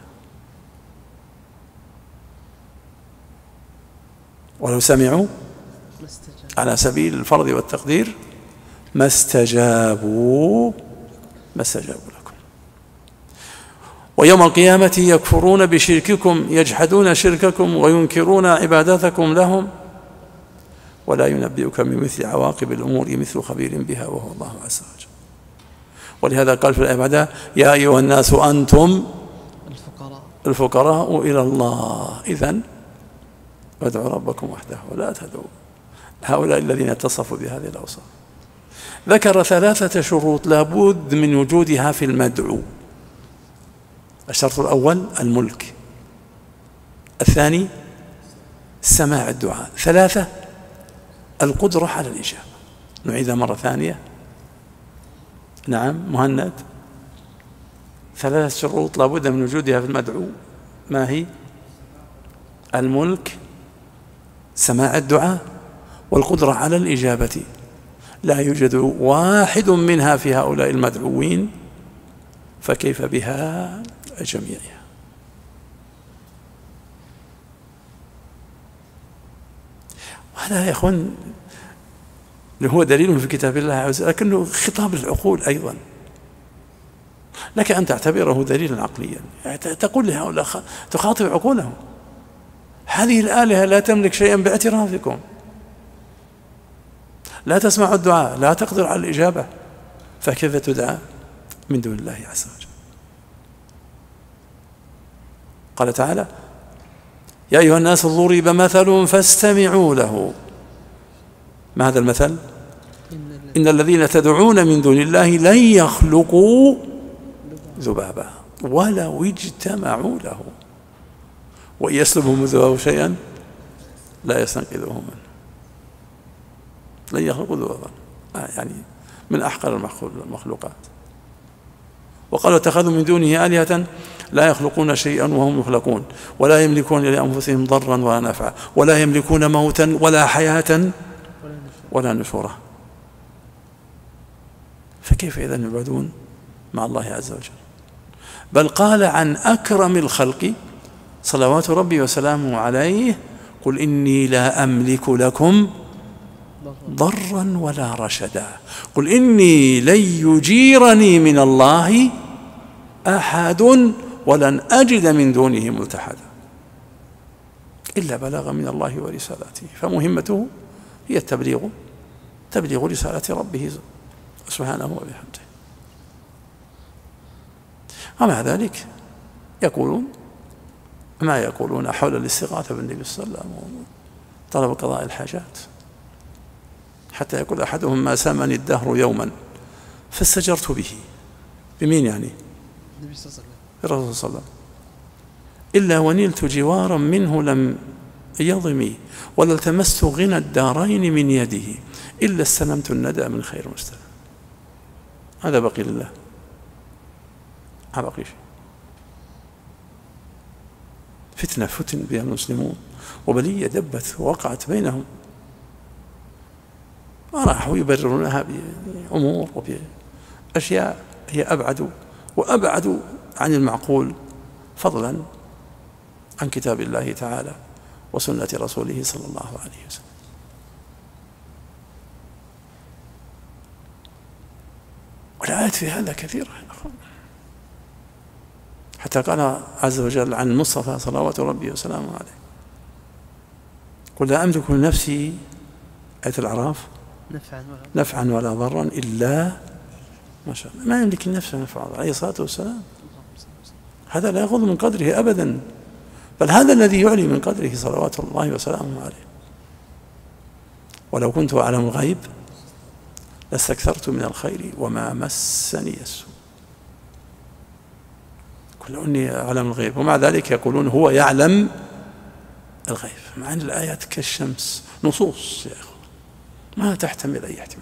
ولو سمعوا على سبيل الفرض والتقدير ما استجابوا لكم. ويوم القيامة يكفرون بشرككم، يجحدون شرككم وينكرون عبادتكم لهم، ولا ينبئك بمثل عواقب الأمور مثل خبير بها وهو الله عز وجل. ولهذا قال في الآية بعدها يا أيها الناس أنتم الفقراء إلى الله، إذن فادعوا ربكم وحده ولا تدعوا هؤلاء الذين اتصفوا بهذه الأوصاف. ذكر 3 شروط لابد من وجودها في المدعو. الشرط الأول الملك، الثاني سماع الدعاء، 3 القدرة على الإجابة. نعيدها مرة ثانية. مهند، 3 شروط لابد من وجودها في المدعو. ما هي؟ الملك، سماع الدعاء، والقدرة على الإجابة. لا يوجد واحد منها في هؤلاء المدعوين، فكيف بها جميعها؟ وهذا يا أخوان هو دليل في كتاب الله عز وجل، لكنه خطاب للعقول أيضا. لك أن تعتبره دليلا عقليا، يعني تقول لهؤلاء، تخاطب عقولهم، هذه الآلهة لا تملك شيئا باعترافكم، لا تسمع الدعاء، لا تقدر على الإجابة، فكيف تدعى من دون الله عز وجل؟ قال تعالى يا أيها الناس ضرب مثل فاستمعوا له. ما هذا المثل؟ إن الذين تدعون من دون الله لن يخلقوا ذبابا ولو اجتمعوا له وإن يسلبهم الذباب شيئا لا يستنقذوه منه. لن يخلقوا ذبابا، يعني من أحقر المخلوقات. وقالوا اتخذوا من دونه آلهة لا يخلقون شيئا وهم يخلقون ولا يملكون لأنفسهم ضرا ولا نفعا ولا يملكون موتا ولا حياة ولا نشورا. فكيف إذن يبعدون مع الله عز وجل؟ بل قال عن أكرم الخلق صلوات ربي وسلامه عليه قل إني لا أملك لكم ضرا ولا رشدا قل إني لن يجيرني من الله أحد ولن أجد من دونه ملتحدا إلا بلاغا من الله ورسالاته. فمهمته هي تبليغ رسالة ربه سبحانه وبحمده. ومع ذلك يقولون ما يقولون حول الاستغاثة بالنبي صلى الله عليه وسلم طلب قضاء الحاجات، حتى يقول أحدهم ما سامني الدهر يوما فاستجرت به. بمين يعني؟ النبي صلى الله عليه وسلم، الرسول صلى الله عليه وسلم. إلا ونلت جوارا منه لم يضمي ولا التمست غنى الدارين من يده إلا استلمت الندى من خير مستلم. هذا بقي لله، ما بقي شيء. فتنة فتن بها المسلمون وبلية دبت ووقعت بينهم، راحوا يبررونها بأمور وبأشياء هي أبعد عن المعقول، فضلا عن كتاب الله تعالى وسنة رسوله صلى الله عليه وسلم. والآيات في هذا كثيرة. حتى قال عز وجل عن المصطفى صلوات ربي وسلامه عليه: قل لا أملك لنفسي، آية الأعراف، نفعا ولا ضرا إلا ما شاء الله. ما يملك لنفسه نفعا عليه الصلاة والسلام. هذا لا يغض من قدره أبدا، بل هذا الذي يعلي من قدره صلوات الله وسلامه عليه. ولو كنت أعلم الغيب لاستكثرت من الخير وما مسني السوء. كل أني أعلم الغيب، ومع ذلك يقولون هو يعلم الغيب، مع أن الآيات كالشمس، نصوص يا أخوة ما تحتمل أي احتمال.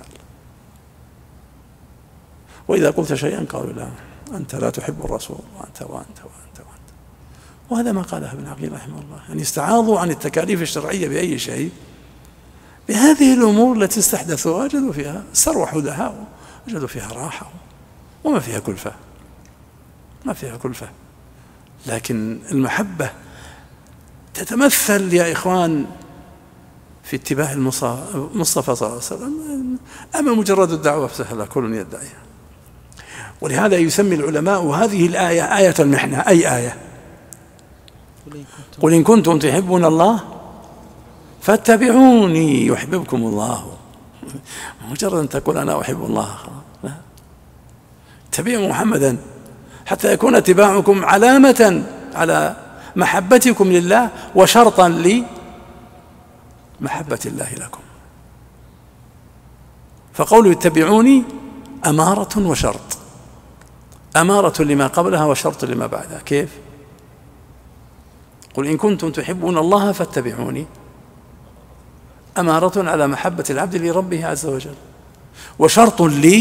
وإذا قلت شيئا قالوا لا أنت لا تحب الرسول، وأنت وأنت وأنت وأنت. وهذا ما قاله ابن عقيل رحمه الله، يعني استعاضوا عن التكاليف الشرعية بأي شيء بهذه الأمور التي استحدثوها، وجدوا فيها سروحوا لها وجدوا فيها راحة وما فيها كلفة، ما فيها كلفة. لكن المحبة تتمثل يا إخوان في اتباع المصطفى صلى الله عليه وسلم، أما مجرد الدعوة فسهلة كل يدعيها. ولهذا يسمي العلماء هذه الآية آية المحنة. أي آية؟ قل إن كنتم تحبون الله فاتبعوني يحببكم الله. مجرد أن تقول أنا أحب الله، لا، اتبعوا محمدا حتى يكون اتباعكم علامة على محبتكم لله وشرطا لمحبة الله لكم. فقولوا اتبعوني أمارة وشرط، أمارة لما قبلها وشرط لما بعدها. كيف؟ قل إن كنتم تحبون الله فاتبعوني، أمارة على محبة العبد لربه عز وجل، وشرط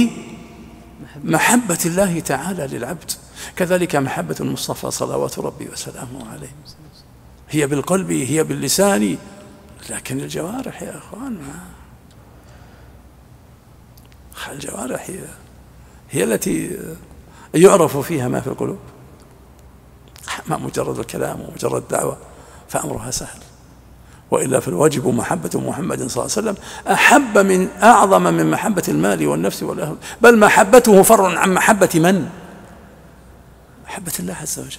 لمحبة الله تعالى للعبد. كذلك محبة المصطفى صلوات ربي وسلامه عليه، هي بالقلب هي باللسان، لكن الجوارح يا أخوان، الجوارح هي التي يعرف فيها ما في القلوب، ما مجرد الكلام ومجرد الدعوة فأمرها سهل. وإلا فالواجب محبة محمد صلى الله عليه وسلم أحب من أعظم من محبة المال والنفس والأهل، بل محبته فرع عن محبة من؟ محبة الله عز وجل.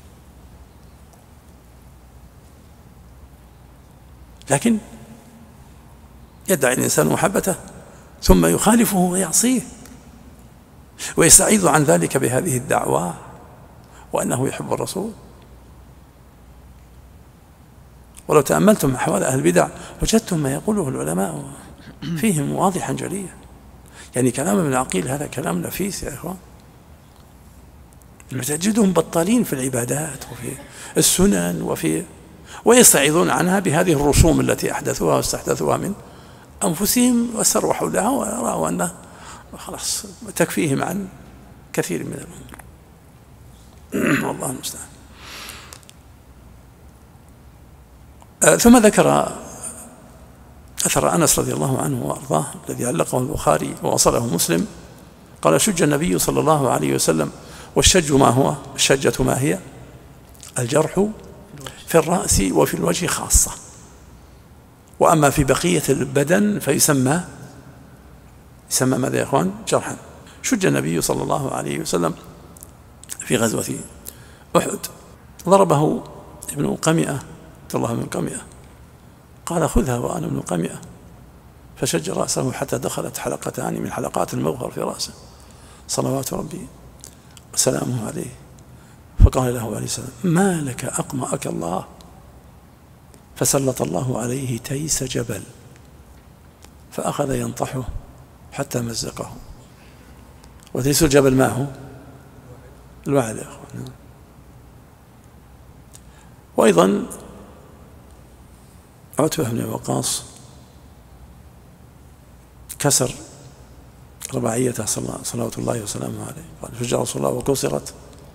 لكن يدعي الإنسان محبته ثم يخالفه ويعصيه ويستعيذ عن ذلك بهذه الدعوة وأنه يحب الرسول. ولو تأملتم أحوال أهل البدع وجدتم ما يقوله العلماء فيهم واضحا جليا. يعني كلام ابن عقيل هذا كلام نفيس يا إخوان، تجدهم بطالين في العبادات وفي السنن ويستعيذون عنها بهذه الرسوم التي أحدثوها واستحدثوها من أنفسهم وسرحوا لها ورأوا أنها خلاص تكفيهم عن كثير من الأمور. والله المستعان. ثم ذكر أثر أنس رضي الله عنه وأرضاه الذي علقه البخاري ووصله مسلم، قال: شج النبي صلى الله عليه وسلم. والشج ما هو؟ الشجة ما هي؟ الجرح في الرأس وفي الوجه خاصة، وأما في بقية البدن فيسمى ماذا يا إخوان؟ جرحا. شج النبي صلى الله عليه وسلم في غزوة أحد، ضربه ابن قمئة، عبد الله بن قمئة، قال: خذها وأنا ابن قمئة، فشج رأسه حتى دخلت حلقتان من حلقات الموغر في رأسه صلوات ربي وسلامه عليه، فقال له عليه السلام: ما لك أقمأك الله؟ فسلط الله عليه تيس جبل فأخذ ينطحه حتى مزقه. وتيس الجبل ما هو؟ الوعد يا أخوان. وأيضا عتبة بن وقاص كسر رباعيته صلوات الله وسلامه عليه، قال: شج رسول الله وكسرت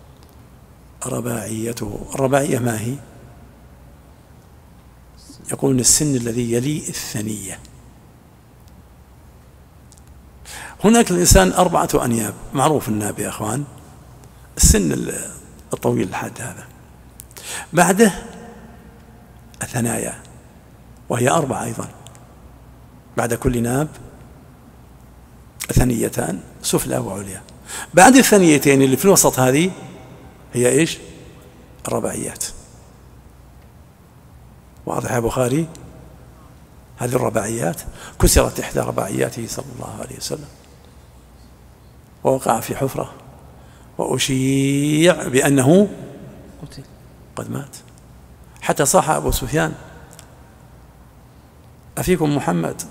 رباعيته. الرباعية ما هي؟ يقولون السن الذي يلي الثنية. هناك الإنسان 4 أنياب، معروف الناب يا أخوان، السن الطويل الحاد هذا، بعده الثنايا وهي 4 أيضا، بعد كل ناب ثنيتان سفلى وعليا، بعد الثنيتين اللي في الوسط هذه هي إيش؟ الرباعيات. واضح يا بخاري؟ هذه الرباعيات كسرت إحدى رباعياته صلى الله عليه وسلم ووقع في حفرة وأشيع بأنه قد مات، حتى صاح أبو سفيان: أفيكم محمد؟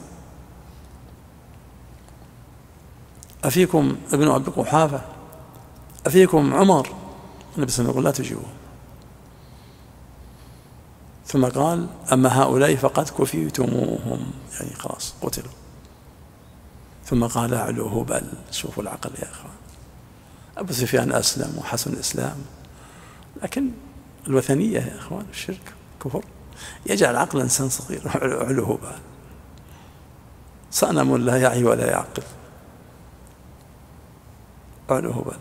أفيكم ابن أبي قحافة؟ أفيكم عمر؟ النبي صلى الله عليه وسلم يقول: لا تجيبوا. ثم قال: أما هؤلاء فقد كفيتموهم، يعني خلاص قتلوا. ثم قال: أعلو هبل. شوفوا العقل يا أخوان. أبو سفيان أسلم وحسن الإسلام، لكن الوثنية يا أخوان، الشرك كفر يجعل عقل إنسان صغير علو هبل، صنم لا يعي ولا يعقل، علو هبل.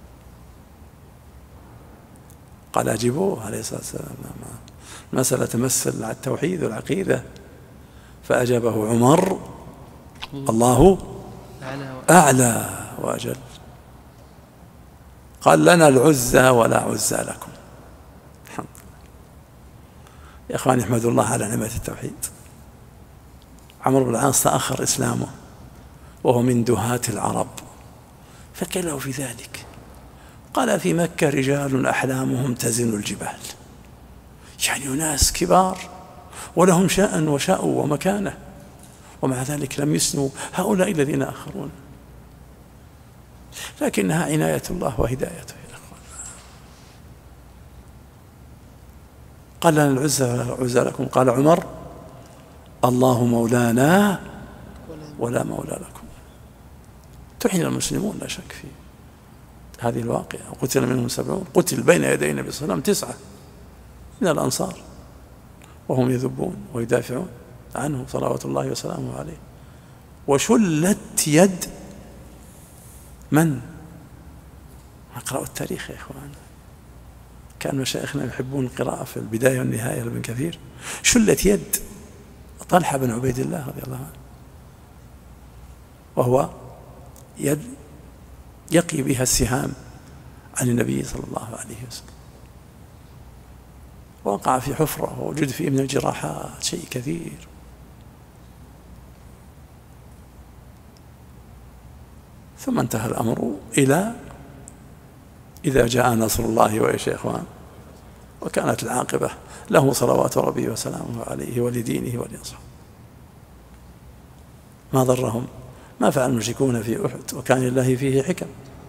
قال: أجيبوه عليه الصلاة والسلام، مسألة تمثل على التوحيد والعقيدة. فأجابه عمر: الله أعلى وأجل. قال: لنا العزى ولا عزى لكم. يا أخواني، احمدوا الله على نعمة التوحيد. عمرو بن العاص تأخر إسلامه وهو من دهاة العرب، فكله في ذلك. قال: في مكة رجال أحلامهم تزن الجبال، يعني ناس كبار ولهم شأن وشأو ومكانة، ومع ذلك لم يسنوا هؤلاء الذين آخرون. لكنها عناية الله وهدايته يا أخوان. قال: لنا العزى ولا عزى لكم. قال عمر: الله مولانا ولا مولى لكم. تحين المسلمون لا شك في هذه الواقعة. قتل منهم 70، قتل بين يدي النبي صلى الله عليه وسلم 9 من الأنصار وهم يذبون ويدافعون عنه صلوات الله وسلامه عليه. وشلت يد من؟ اقرأوا التاريخ يا إخوان، كان مشايخنا يحبون القراءة في البداية والنهاية لابن كثير. شلت يد طلحة بن عبيد الله رضي الله عنه، وهو يد يقي بها السهام عن النبي صلى الله عليه وسلم، وقع في حفرة ووجد فيه من الجراحات شيء كثير. ثم انتهى الأمر إلى إذا جاء نصر الله وإيش يا إخوان، وكانت العاقبة له صلوات ربي وسلامه عليه ولدينه ولأصحابه. ما ضرهم ما فعل المشركون في أحد، وكان لله فيه حكم.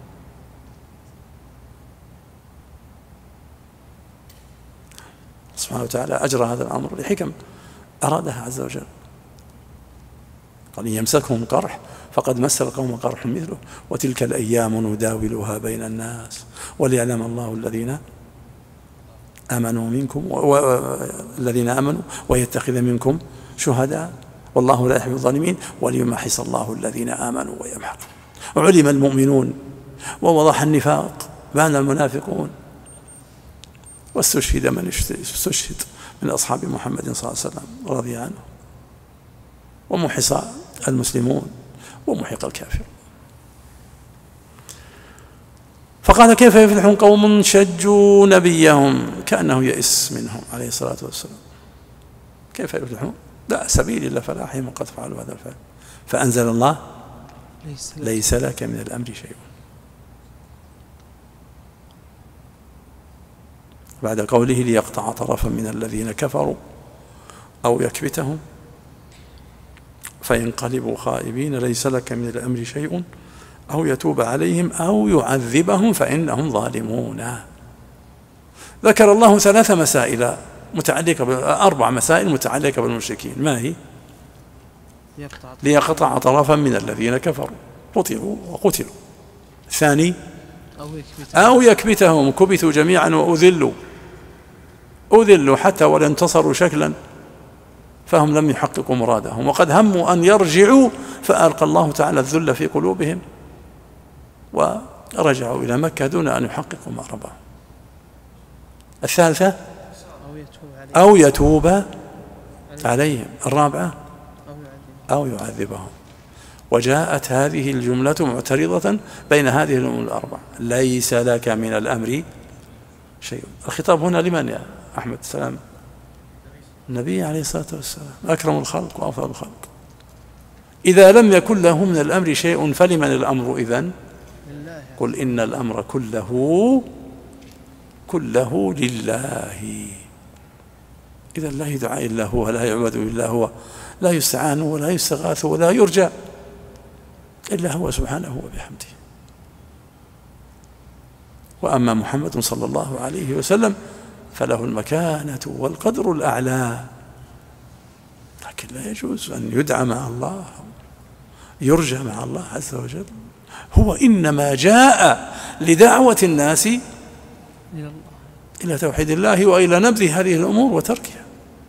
سبحانه وتعالى أجرى هذا الأمر لحكم أرادها عز وجل. قال: إن يمسكهم قرح فقد مس القوم قرح مثله وتلك الأيام نداولها بين الناس وليعلم الله الذين آمنوا منكم والذين آمنوا ويتخذ منكم شهداء والله لا يحب الظالمين وليمحص الله الذين آمنوا ويمحق. علم المؤمنون ووضح النفاق بان المنافقون، واستشهد من استشهد من أصحاب محمد صلى الله عليه وسلم رضي عنه، ومحص المسلمون ومحق الكافر. فقال: كيف يفلح قوم شجوا نبيهم، كأنه يئس منهم عليه الصلاة والسلام. كيف يفلحون؟ لا سبيل إلا فلاحهم وقد فعلوا هذا الفعل. فأنزل الله: ليس لك من الأمر شيء. بعد قوله: ليقطع طرفا من الذين كفروا أو يكبتهم فينقلبوا خائبين، ليس لك من الأمر شيء أو يتوب عليهم أو يعذبهم فإنهم ظالمون. ذكر الله 3 مسائل متعلقة 4 مسائل متعلقة بالمشركين. ما هي؟ ليقطع طرفا من الذين كفروا قطعوا وقتلوا. الثاني: أو يكبتهم، كبتوا جميعا وأذلوا حتى ولا انتصروا شكلا فهم لم يحققوا مرادهم، وقد هموا أن يرجعوا فألقى الله تعالى الذل في قلوبهم ورجعوا إلى مكة دون أن يحققوا ما ربهم. الثالثة: أو يتوب عليهم. الرابعة: أو يعذبهم. وجاءت هذه الجملة معترضة بين هذه الأمور 4. ليس لك من الأمر شيء. الخطاب هنا لمن يا أحمد السلام؟ النبي عليه الصلاة والسلام، أكرم الخلق وأفضل الخلق. إذا لم يكن له من الأمر شيء فلمن الأمر إذن؟ قل إن الأمر كله لله. إذا لا يدعى إلا هو، لا يعبد إلا هو، لا يستعان ولا يستغاث ولا يرجى إلا هو سبحانه وبحمده. وأما محمد صلى الله عليه وسلم فله المكانة والقدر الأعلى، لكن لا يجوز أن يدعى مع الله، يرجى مع الله عز وجل. هو إنما جاء لدعوة الناس إلى توحيد الله وإلى نبذ هذه الأمور وتركها.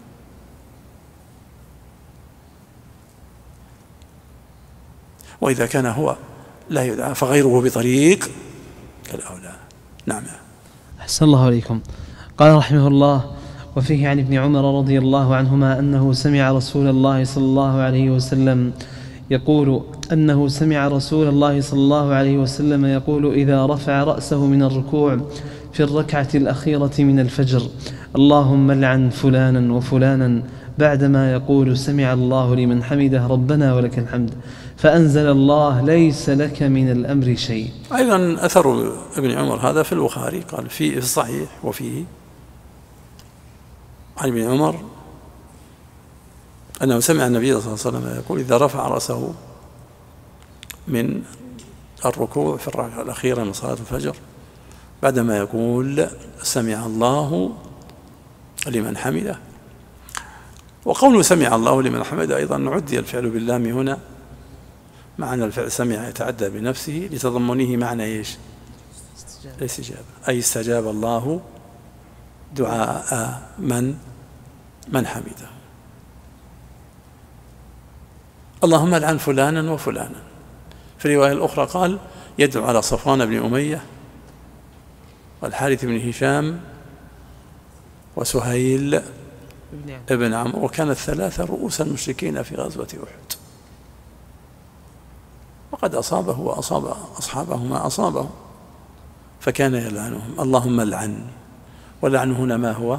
وإذا كان هو لا يدعى فغيره بطريق كالأولى. نعم. أحسن الله عليكم. قال رحمه الله: وفيه عن ابن عمر رضي الله عنهما أنه سمع رسول الله صلى الله عليه وسلم يقول إذا رفع رأسه من الركوع في الركعة الأخيرة من الفجر: اللهم لعن فلانا وفلانا، بعدما يقول سمع الله لمن حمده ربنا ولك الحمد، فأنزل الله ليس لك من الأمر شيء. أيضا أثر ابن عمر هذا في البخاري، قال في الصحيح وفيه عن ابن عمر أنه سمع النبي صلى الله عليه وسلم يقول إذا رفع رأسه من الركوع في الركعة الأخيرة من صلاة الفجر بعدما يقول سمع الله لمن حمده. وقوله سمع الله لمن حمده أيضا عدي الفعل باللام هنا، معنى الفعل سمع يتعدى بنفسه لتضمنه معنى ايش؟ الاستجابة، أي استجاب الله دعاء من حمده. اللهم لعن فلانا وفلانا. في الرواية الأخرى قال يدعو على صفوان بن أمية والحارث بن هشام وسهيل ابن عمرو، وكانت ثلاثة رؤوس المشركين في غزوة أحد، وقد أصابه وأصاب أصحابه ما أصابه، فكان يلعنهم. اللهم لعن، واللعن هنا ما هو؟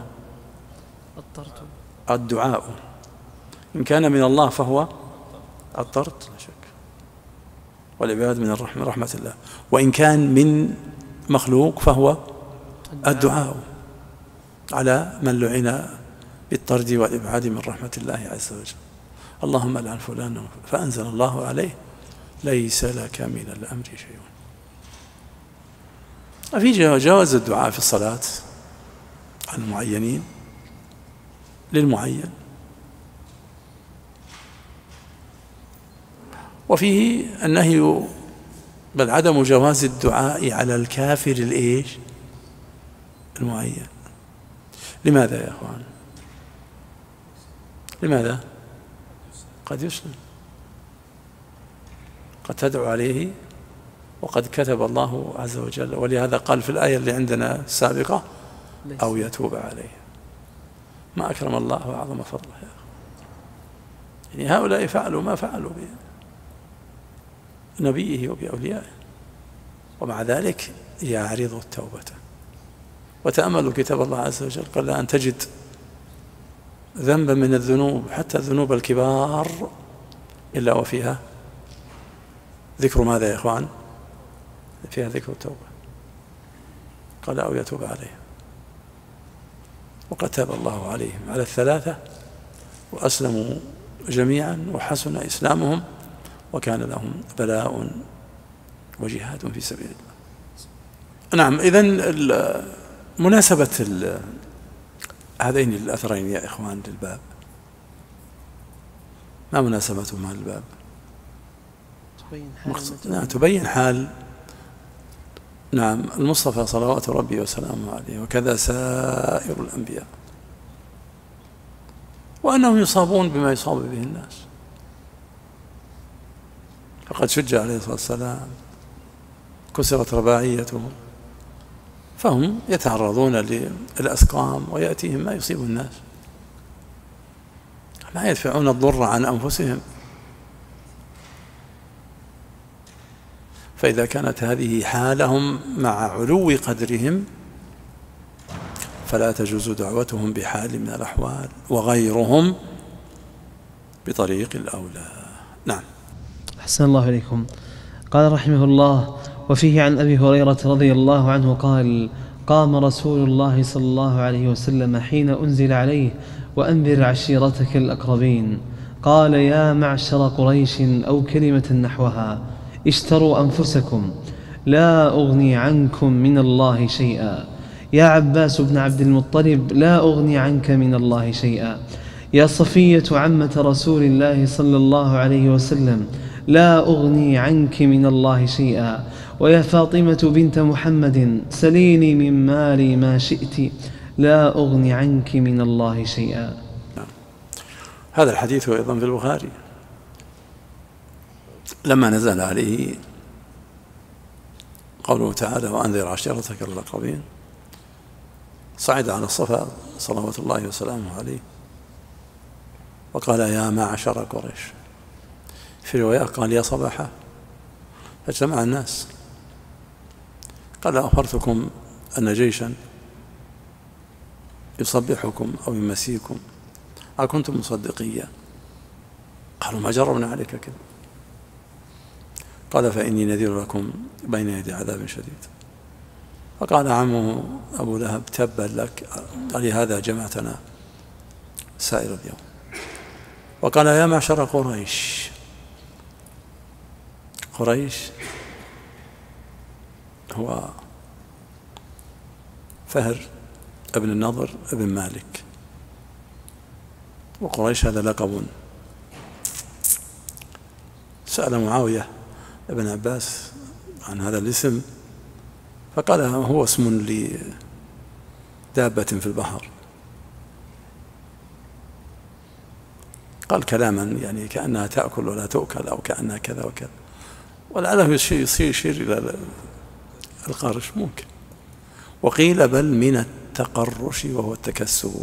الدعاء. إن كان من الله فهو الطرد لا شك، والعباد من رحمة الله، وإن كان من مخلوق فهو الدعاء على من لعن بالطرد والإبعاد من رحمة الله عز وجل. اللهم لعن فلان، فأنزل الله عليه ليس لك من الأمر شيء. في جواز الدعاء في الصلاة عن المعينين للمعين، وفيه النهي بل عدم جواز الدعاء على الكافر الإيش؟ المعين. لماذا يا أخوان؟ لماذا؟ قد يسلم، قد تدعو عليه وقد كتب الله عز وجل، ولهذا قال في الآية اللي عندنا السابقة أو يتوب عليه. ما أكرم الله وأعظم فضله يا أخي. يعني هؤلاء فعلوا ما فعلوا بنبيه وبأوليائه، ومع ذلك يعرض التوبة. وتأملوا كتاب الله عز وجل، قال لا أن تجد ذنبا من الذنوب حتى الذنوب الكبار إلا وفيها ذكر ماذا يا إخوان؟ فيها ذكر التوبة. قال أو يتوب عليه، وقد تاب الله عليهم على الثلاثة وأسلموا جميعا وحسن إسلامهم وكان لهم بلاء وجهاد في سبيل الله. نعم. إذن مناسبة هذين الأثرين يا إخوان للباب، ما مناسبتهما للباب؟ تبين حال نعم المصطفى صلوات ربي وسلامه عليه، وكذا سائر الأنبياء، وأنهم يصابون بما يصاب به الناس. فقد شج عليه الصلاة والسلام، كسرت رباعيته، فهم يتعرضون للأسقام ويأتيهم ما يصيب الناس، ما يدفعون الضر عن أنفسهم. فإذا كانت هذه حالهم مع علو قدرهم فلا تجوز دعوتهم بحال من الأحوال، وغيرهم بطريق الأولى. نعم. أحسن الله إليكم. قال رحمه الله: وفيه عن أبي هريرة رضي الله عنه قال: قام رسول الله صلى الله عليه وسلم حين أنزل عليه: وأنذر عشيرتك الأقربين. قال: يا معشر قريش، أو كلمة نحوها: اشتروا أنفسكم، لا أغني عنكم من الله شيئا. يا عباس بن عبد المطلب، لا أغني عنك من الله شيئا. يا صفية عمة رسول الله صلى الله عليه وسلم، لا أغني عنك من الله شيئا. ويا فاطمة بنت محمد، سليني من مالي ما شئت، لا أغني عنك من الله شيئا. هذا الحديث أيضا في البخاري، لما نزل عليه قوله تعالى: وأنذر عشيرتك الأقربين، صعد على الصفا صلوات الله وسلامه عليه وقال: يا معشر قريش. في رواية قال: يا صباحا. فاجتمع الناس، قال: أخبرتكم أن جيشا يصبحكم أو يمسيكم، أكنتم مصدقيا؟ قالوا: ما جربنا عليك كذا. قال: فإني نذير لكم بين يدي عذاب شديد. فقال عمه أبو لهب: تبا لك، لهذا جمعتنا سائر اليوم. وقال: يا معشر قريش. قريش هو فهر ابن النضر ابن مالك، وقريش هذا لقب. سأل معاوية ابن عباس عن هذا الاسم، فقال: هو اسم لدابة في البحر. قال كلاما يعني كأنها تأكل ولا تؤكل، أو كأنها كذا وكذا، ولعله يشير إلى القرش ممكن. وقيل بل من التقرش وهو التكسب،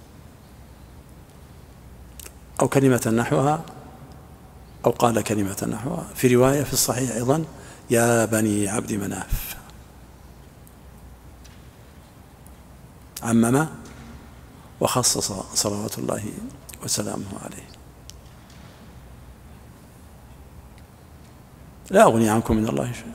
أو كلمة نحوها، أو قال كلمة نحوها. في رواية في الصحيح أيضا: يا بني عبد مناف. عمم وخصص صلوات الله وسلامه عليه. لا أغني عنكم من الله شيئا،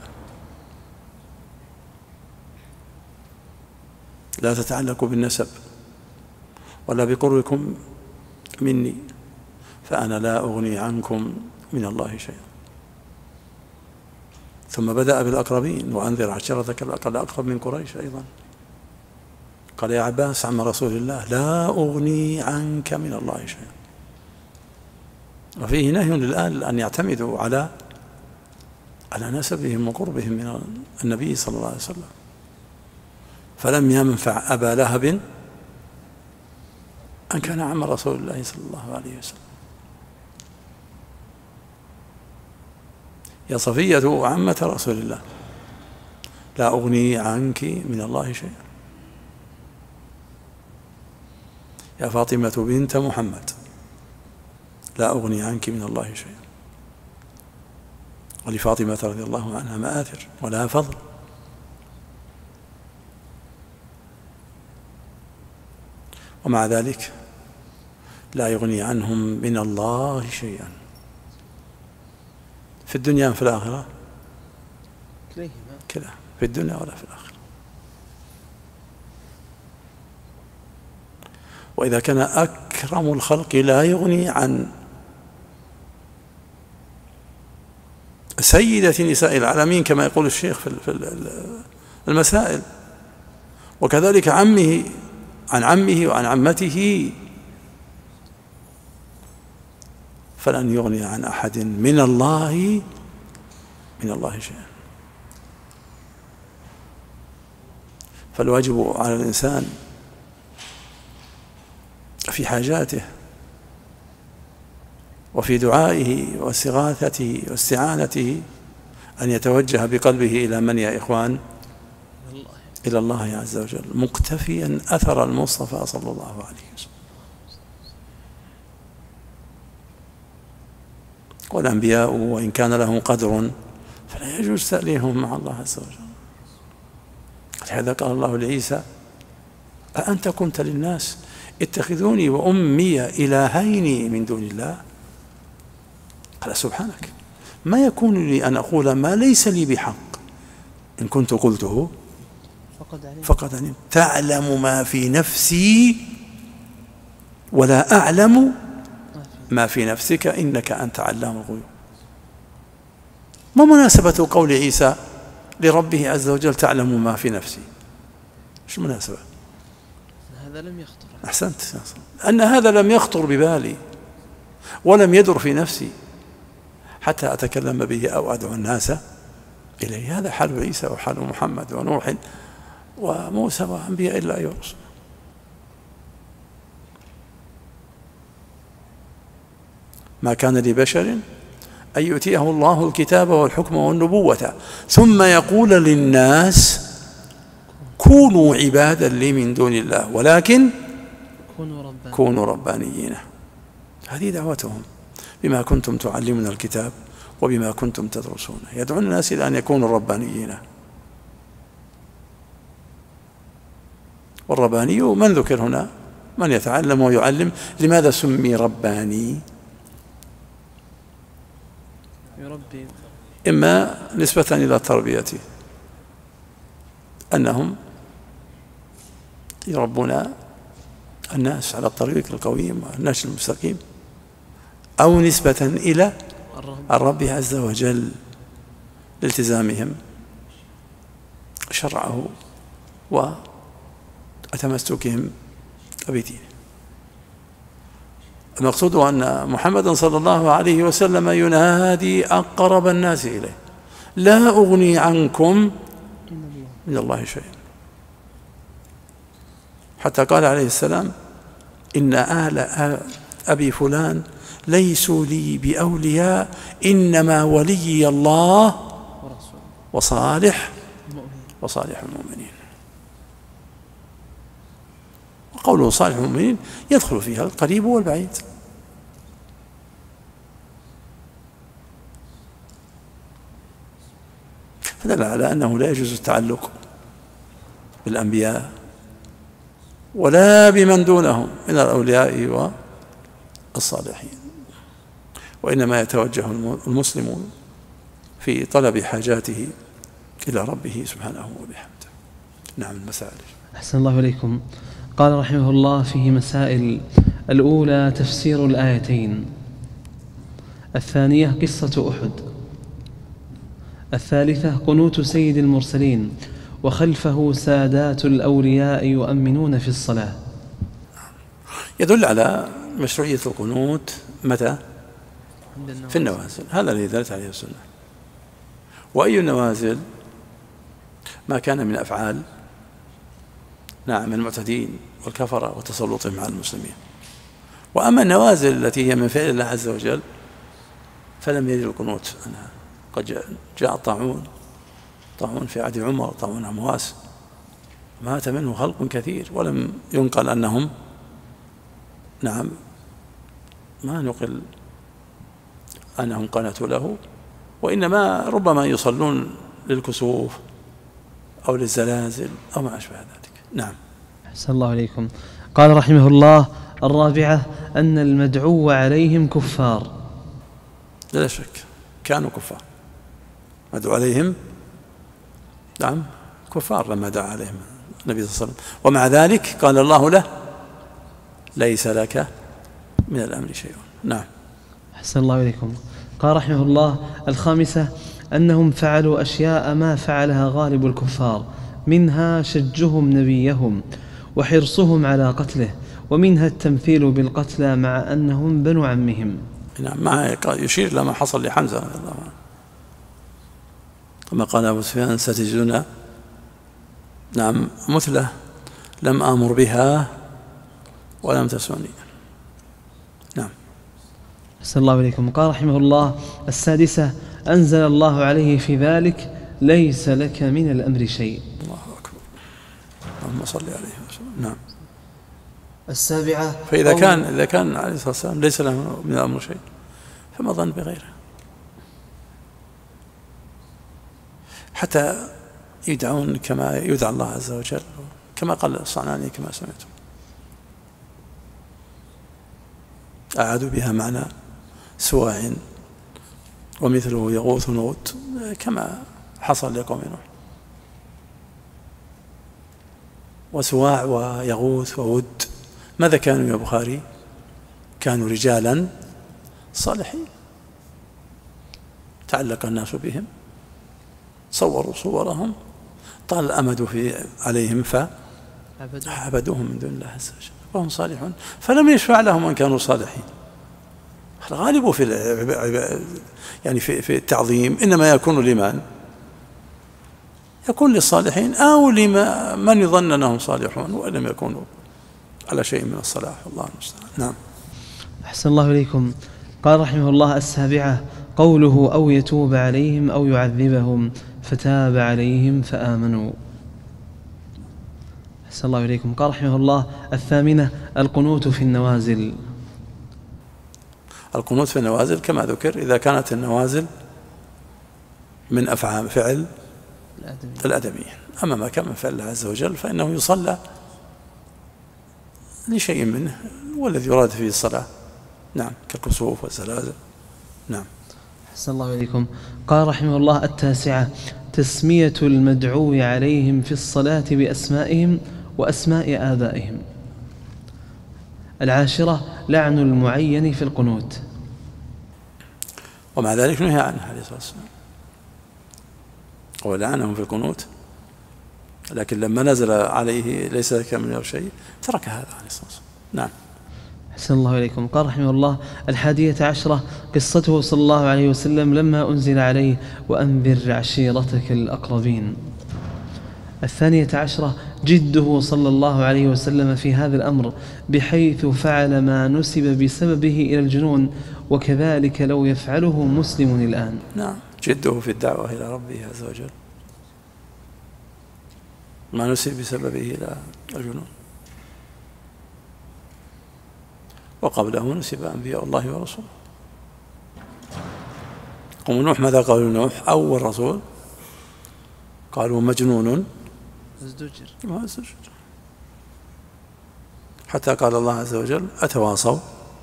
لا تتعلقوا بالنسب ولا بقربكم مني، فأنا لا أغني عنكم من الله شيئا. ثم بدأ بالأقربين: وأنذر عشيرتك الأقرب من قريش. أيضا قال: يا عباس عم رسول الله، لا أغني عنك من الله شيئا. وفيه نهي للآن أن يعتمدوا على نسبهم وقربهم من النبي صلى الله عليه وسلم. فلم ينفع أبا لهب أن كان عم رسول الله صلى الله عليه وسلم. يا صفية عمة رسول الله، لا أغني عنك من الله شيئا. يا فاطمة بنت محمد، لا أغني عنك من الله شيئا. ولفاطمة رضي الله عنها مآثر ولها فضل. ومع ذلك لا يغني عنهم من الله شيئا في الدنيا وفي الآخرة، كلا في الدنيا ولا في الآخرة. وإذا كان أكرم الخلق لا يغني عن سيدة نساء العالمين كما يقول الشيخ في المسائل، وكذلك عمه عن عمه وعن عمته، فلن يغني عن أحد من الله شيئا. فالواجب على الإنسان في حاجاته وفي دعائه واستغاثته واستعانته أن يتوجه بقلبه إلى من يا إخوان؟ إلى الله عز وجل، مقتفيا أثر المصطفى صلى الله عليه وسلم. والأنبياء وإن كان لهم قدر فلا يجوز تأليههم مع الله عز وجل. لهذا قال الله لعيسى أأنت قلت للناس اتخذوني وأمي إلهين من دون الله؟ قال سبحانك ما يكون لي أن أقول ما ليس لي بحق، إن كنت قلته فقد علمت تعلم ما في نفسي ولا أعلم ما في نفسك إنك أنت علام الغيوب. ما مناسبة قول عيسى لربه عز وجل تعلم ما في نفسي؟ شو المناسبة؟ هذا لم يخطر. أحسنت، أن هذا لم يخطر ببالي ولم يدر في نفسي حتى أتكلم به أو أدعو الناس إليه. هذا حال عيسى وحال محمد ونوح وموسى وأنبياء الله ورسله. ما كان لبشر أن يؤتيه الله الكتاب والحكم والنبوة ثم يقول للناس كونوا عبادا لي من دون الله ولكن كونوا ربانيين. هذه دعوتهم بما كنتم تعلمون الكتاب وبما كنتم تدرسون. يدعون الناس إلى أن يكونوا ربانيين. والرباني من ذكر هنا؟ من يتعلم ويعلم. لماذا سمي رباني؟ يربي إما نسبة إلى تربيته أنهم يربون الناس على الطريق القويم والنهج المستقيم، أو نسبة إلى الرب عز وجل لالتزامهم شرعه وتمسكهم بدينه. المقصود أن محمدا صلى الله عليه وسلم ينادي أقرب الناس إليه لا أغني عنكم من الله شيئا، حتى قال عليه السلام إن أهل أبي فلان ليسوا لي بأولياء إنما ولي الله وصالح المؤمنين. وقوله صالح المؤمنين يدخل فيها القريب والبعيد. فدل على أنه لا يجوز التعلق بالأنبياء ولا بمن دونهم من الأولياء والصالحين، وإنما يتوجه المسلم في طلب حاجاته إلى ربه سبحانه وبحمده. نعم. المسائل. أحسن الله إليكم. قال رحمه الله فيه مسائل: الأولى تفسير الآيتين، الثانية قصة أحد، الثالثة قنوت سيد المرسلين وخلفه سادات الأولياء يؤمنون في الصلاة. يدل على مشروعية القنوت متى؟ في النوازل. هذا الذي دلت عليه السنة. وأي النوازل؟ ما كان من أفعال نعم المعتدين والكفرة وتسلطهم على المسلمين. وأما النوازل التي هي من فعل الله عز وجل فلم يجد القنوت عنها. قد جاء طاعون في عهد عمر، طاعون عمواس، مات منه خلق كثير ولم ينقل أنهم نعم ما نقل أنهم قنتوا له، وإنما ربما يصلون للكسوف أو للزلازل أو ما أشبه ذلك. نعم. أحسن الله عليكم. قال رحمه الله: الرابعة أن المدعو عليهم كفار. لا شك كانوا كفار، مدعو عليهم نعم كفار لما دعا عليهم النبي صلى الله عليه وسلم، ومع ذلك قال الله له: ليس لك من الأمر شيء. نعم. أحسن الله إليكم. قال رحمه الله: الخامسة أنهم فعلوا أشياء ما فعلها غالب الكفار، منها شجهم نبيهم وحرصهم على قتله، ومنها التمثيل بالقتلى مع أنهم بنو عمهم. نعم. مع يشير لما حصل لحمزة رضي الله عنه كما قال أبو سفيان: ستجدون نعم مثله لم آمر بها ولم تسوني. نعم. أحسن الله إليكم. قال رحمه الله: السادسة أنزل الله عليه في ذلك: ليس لك من الأمر شيء. الله أكبر. اللهم صل عليه وسلم. نعم. السابعة فإذا كان عليه الصلاة والسلام ليس له من الأمر شيء فما ظن بغيره، حتى يدعون كما يدعى الله عز وجل كما قال الصنعاني كما سمعتم. أعادوا بها معنى سواع ومثله يغوث ونود كما حصل لقوم نوح. وسواع ويغوث وود ماذا كانوا يا بخاري؟ كانوا رجالا صالحين تعلق الناس بهم، صوروا صورهم، طال الأمد عليهم فعبدوهم من دون الله عز وجل وهم صالحون، فلم يشفع لهم أن كانوا صالحين. الغالب يعني في التعظيم إنما يكون لمن؟ يكون للصالحين أو لمن يظن أنهم صالحون ولم يكونوا على شيء من الصلاح، والله المستعان. نعم. أحسن الله إليكم. قال رحمه الله: السابعة قوله أو يتوب عليهم أو يعذبهم فتاب عليهم فآمنوا. أحسن الله إليكم. قال رحمه الله: الثامنة القنوت في النوازل. القنوت في النوازل كما ذكر إذا كانت النوازل من أفعال فعل الأدميين، أما ما كان من فعل الله عز وجل فإنه يصلى لشيء منه والذي يراد فيه الصلاة. نعم، كالكسوف والزلازل. نعم. أحسن الله إليكم. قال رحمه الله: التاسعة تسمية المدعو عليهم في الصلاة بأسمائهم وأسماء آبائهم. العاشرة لعن المعين في القنوت، ومع ذلك نهي عنه عليه الصلاة والسلام ولعنهم في القنوت، لكن لما نزل عليه ليس لك من شيء ترك هذا عليه الصلاة والسلام. نعم. أحسن الله إليكم. قال رحمه الله: الحادية عشرة قصته صلى الله عليه وسلم لما أنزل عليه وأنذر عشيرتك الأقربين. الثانية عشرة جده صلى الله عليه وسلم في هذا الأمر بحيث فعل ما نسب بسببه إلى الجنون، وكذلك لو يفعله مسلم الآن. نعم، جده في الدعوة إلى ربه عز وجل ما نسب بسببه إلى الجنون، وقبله نسب أنبياء الله ورسوله. قوم نوح ماذا قالوا نوح أول رسول؟ قالوا مجنون ازدجر، حتى قال الله عز وجل أتواصوا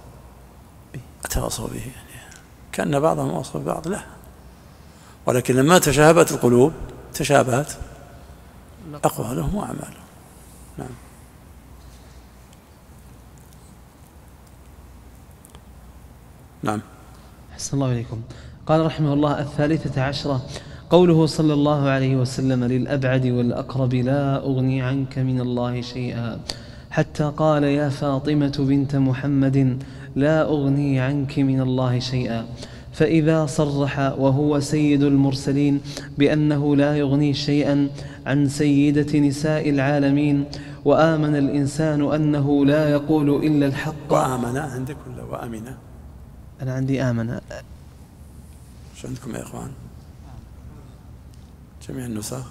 به، يعني كأن بعضهم واصوا ببعض، لا، ولكن لما تشابهت القلوب تشابهت أقوالهم وأعمالهم. نعم. نعم. أحسن الله إليكم. قال رحمه الله: الثالثة عشرة قوله صلى الله عليه وسلم للأبعد والأقرب: لا أغني عنك من الله شيئا، حتى قال: يا فاطمة بنت محمد لا أغني عنك من الله شيئا. فإذا صرح وهو سيد المرسلين بأنه لا يغني شيئا عن سيدة نساء العالمين، وآمن الإنسان أنه لا يقول إلا الحق. وآمن عندك ولا وآمن؟ أنا عندي آمن. شو عندكم يا إخوان؟ جميع النسخ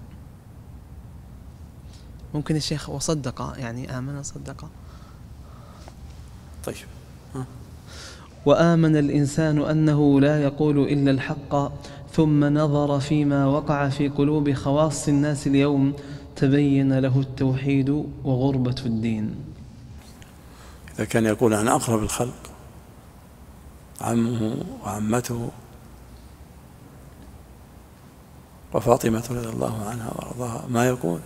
ممكن يا شيخ وصدق، يعني آمن صدق. طيب. وآمن الإنسان أنه لا يقول إلا الحق، ثم نظر فيما وقع في قلوب خواص الناس اليوم تبين له التوحيد وغربة الدين. إذا كان يقول عن أقرب الخلق عمه وعمته وفاطمة رضي الله عنها وأرضاها ما يقول،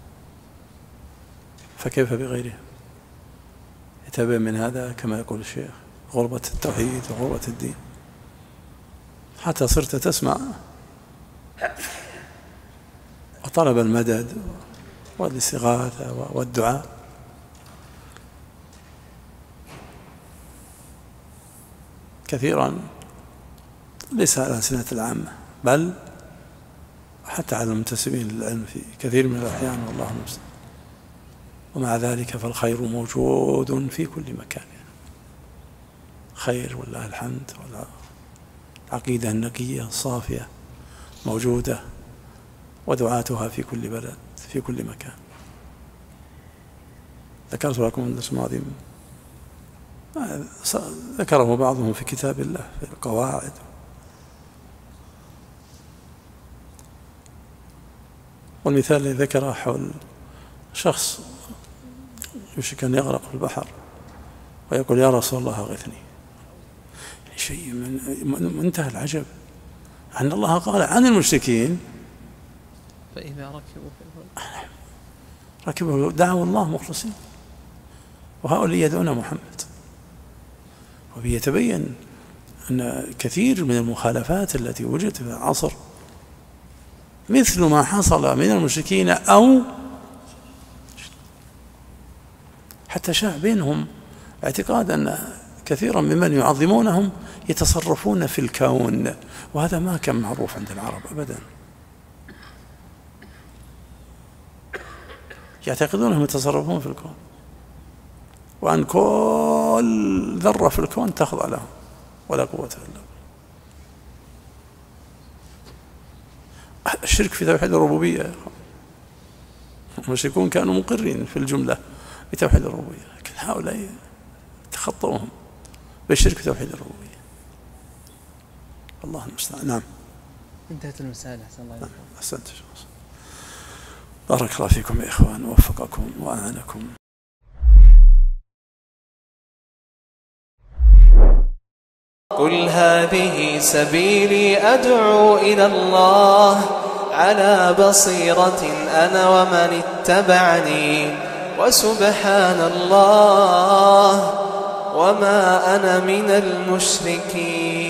فكيف بغيره؟ يتبين من هذا كما يقول الشيخ غربة التوحيد وغربة الدين، حتى صرت تسمع وطلب المدد والاستغاثة والدعاء كثيرا ليس على ألسنة العامة، بل حتى على المنتسبين للعلم في كثير من الأحيان، والله المستعان. ومع ذلك فالخير موجود في كل مكان، خير والله الحمد، والعقيدة النقية الصافية موجودة، ودعاتها في كل بلد في كل مكان. ذكرت لكم الدرس الماضي ذكره بعضهم في كتاب الله في القواعد، والمثال الذي ذكره حول شخص يوشك أن يغرق في البحر ويقول يا رسول الله أغثني، شيء من منتهى العجب، أن الله قال عن المشركين فإذا ركبوا دعوا الله مخلصين، وهؤلاء يدعون محمد. وبيتبين أن كثير من المخالفات التي وجدت في العصر مثل ما حصل من المشركين، أو حتى شاع بينهم اعتقاد أن كثيرا ممن يعظمونهم يتصرفون في الكون، وهذا ما كان معروف عند العرب أبدا. يعتقدون أنهم يتصرفون في الكون، وأن كل ذرة في الكون تخضع لهم ولا قوة إلا بالله. الشرك في توحيد الربوبية، المشركون كانوا مقرين في الجملة بتوحيد الربوبية، لكن هؤلاء تخطوهم بالشرك في توحيد الربوبية. الله المستعان. نعم، انتهت المسألة. أحسن الله إليكم. أحسنت. بارك الله فيكم يا إخوان، ووفقكم وأعانكم. قل هذه سبيلي أدعو إلى الله على بصيرة أنا ومن اتبعني، وسبحان الله وما أنا من المشركين.